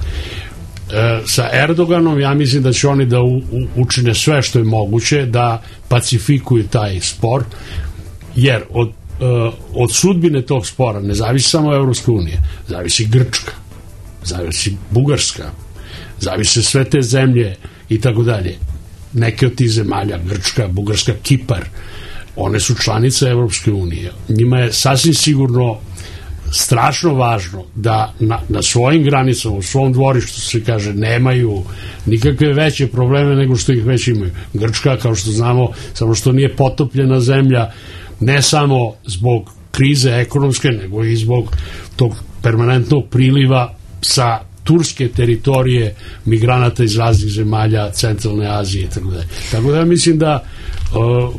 e, sa Erdoganom ja mislim da će oni da u, u, učine sve što je moguće da pacifikuju taj spor, jer od, e, od sudbine tog spora ne zavisi samo Evropska unija, zavisi Grčka, zavisi Bugarska, zavise sve te zemlje i tako dalje. Neke od tih zemalja, Grčka, Bugarska, Kipar, one su članice Evropske unije. Njima je sasvim sigurno strašno važno da na, na svojim granicama, u svom dvorištu se kaže, nemaju nikakve veće probleme nego što ih već imaju. Grčka, kao što znamo, samo što nije potopljena zemlja, ne samo zbog krize ekonomske, nego i zbog tog permanentnog priliva sa turske teritorije migranata iz raznih zemalja Centralne Azije i tako dalje. Tako da ja mislim da uh,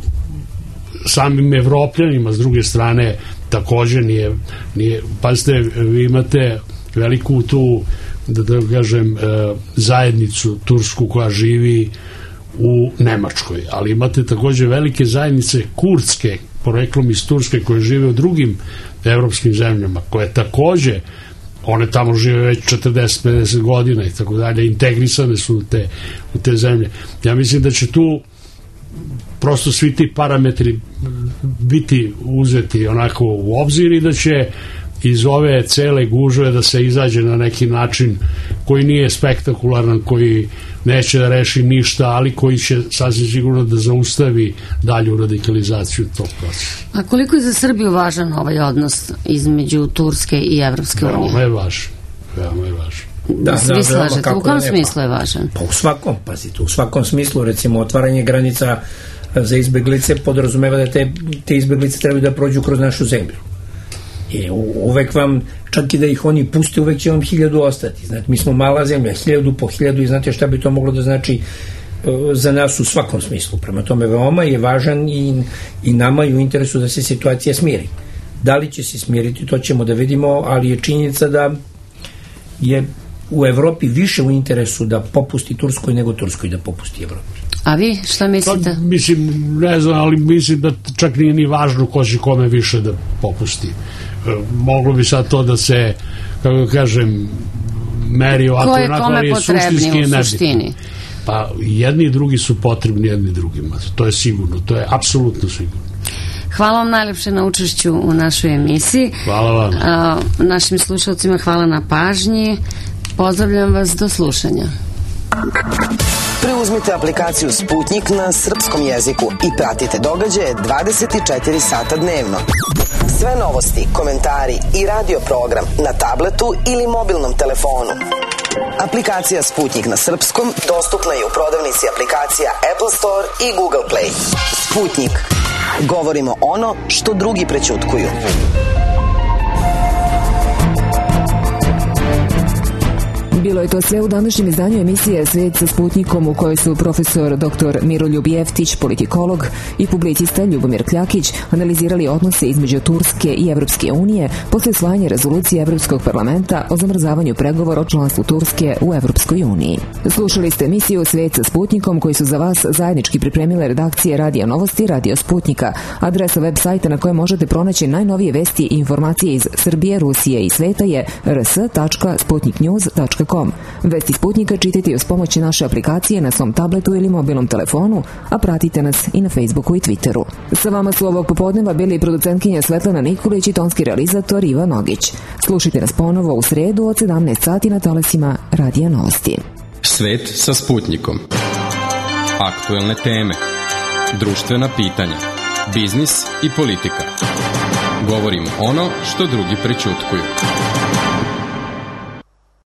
samim Evropljanima s druge strane takođe nije, nije pazite, vi imate veliku tu, da, da kažem, uh, zajednicu tursku koja živi u Nemačkoj, ali imate takođe velike zajednice kurdske, poreklom iz Turske, koje žive u drugim evropskim zemljama, koje takođe one tamo žive već četrdeset do pedeset godina i tako dalje, integrisane su u te, u te zemlje. Ja mislim da će tu prosto svi ti parametri biti uzeti onako u obzir i da će iz ove cele gužve da se izađe na neki način koji nije spektakularan, koji neće da reši ništa, ali koji će sasvim sigurno da zaustavi dalju radikalizaciju tog procesa. A koliko je za Srbiju važan ovaj odnos između Turske i Evropske unije? Veoma je važan. Veoma je važan. Da, svi da, slažete. U kom smislu je važan? Pa u svakom, pazite, u svakom smislu, recimo otvaranje granica za izbeglice podrazumeva da te, te izbeglice trebaju da prođu kroz našu zemlju. I uvek vam, čak i da ih oni puste, uvek će vam hiljadu ostati. Znate, mi smo mala zemlja, hiljadu po hiljadu i znate šta bi to moglo da znači za nas u svakom smislu. Prema tome veoma je važan i, i nama je u interesu da se situacija smiri. Da li će se smiriti, to ćemo da vidimo, ali je činjenica da je u Evropi više u interesu da popusti Turskoj nego Turskoj da popusti Evropi. A vi šta mislite? Pa, mislim, ne znam, ali mislim da čak nije ni važno ko će kome više da popusti. E, moglo bi sad to da se, kako kažem, meri ovako, onako, ali je suštinski u suštini? Pa jedni i drugi su potrebni jedni drugima. To je sigurno, to je apsolutno sigurno. Hvala vam najlepše na učešću u našoj emisiji. Hvala vam. A, našim slušalcima hvala na pažnji. Pozdravljam vas, do slušanja. Preuzmite aplikaciju Sputnik na srpskom jeziku i pratite događaje dvadeset četiri sata dnevno. Sve novosti, komentari i radio program na tabletu ili mobilnom telefonu. Aplikacija Sputnik na srpskom dostupna je u prodavnici aplikacija Apple Store i Google Play. Sputnik. Govorimo ono što drugi prećutkuju. Bilo je to sve u današnjem izdanju emisije Svet sa Sputnikom, u kojoj su profesor doktor Miroljub Jeftić, politikolog, i publicista Ljubomir Kljakić analizirali odnose između Turske i Evropske unije posle usvajanja rezolucije Evropskog parlamenta o zamrzavanju pregovora o članstvu Turske u Evropskoj uniji. Slušali ste emisiju Svet sa Sputnikom, koji su za vas zajednički pripremile redakcije Radija Novosti i Radio Sputnika. Adresa web sajta na kojoj možete pronaći najnovije vesti i informacije iz Srbije, Rusije i sveta je r s tačka sputnik news tačka com. Vesti Sputnika čitajte uz pomoć naše aplikacije na svom tabletu ili mobilnom telefonu, a pratite nas i na Facebooku i Twitteru. Sa vama su ovog popodneva bili producentkinja Svetlana Nikolić i tonski realizator Ivan Nogić. Slušajte nas ponovo u sredu od sedamnaest sati na talasima Radija Novosti. Svet sa Sputnikom. Aktuelne teme, društvena pitanja, biznis i politika. Govorimo ono što drugi prećutkuju.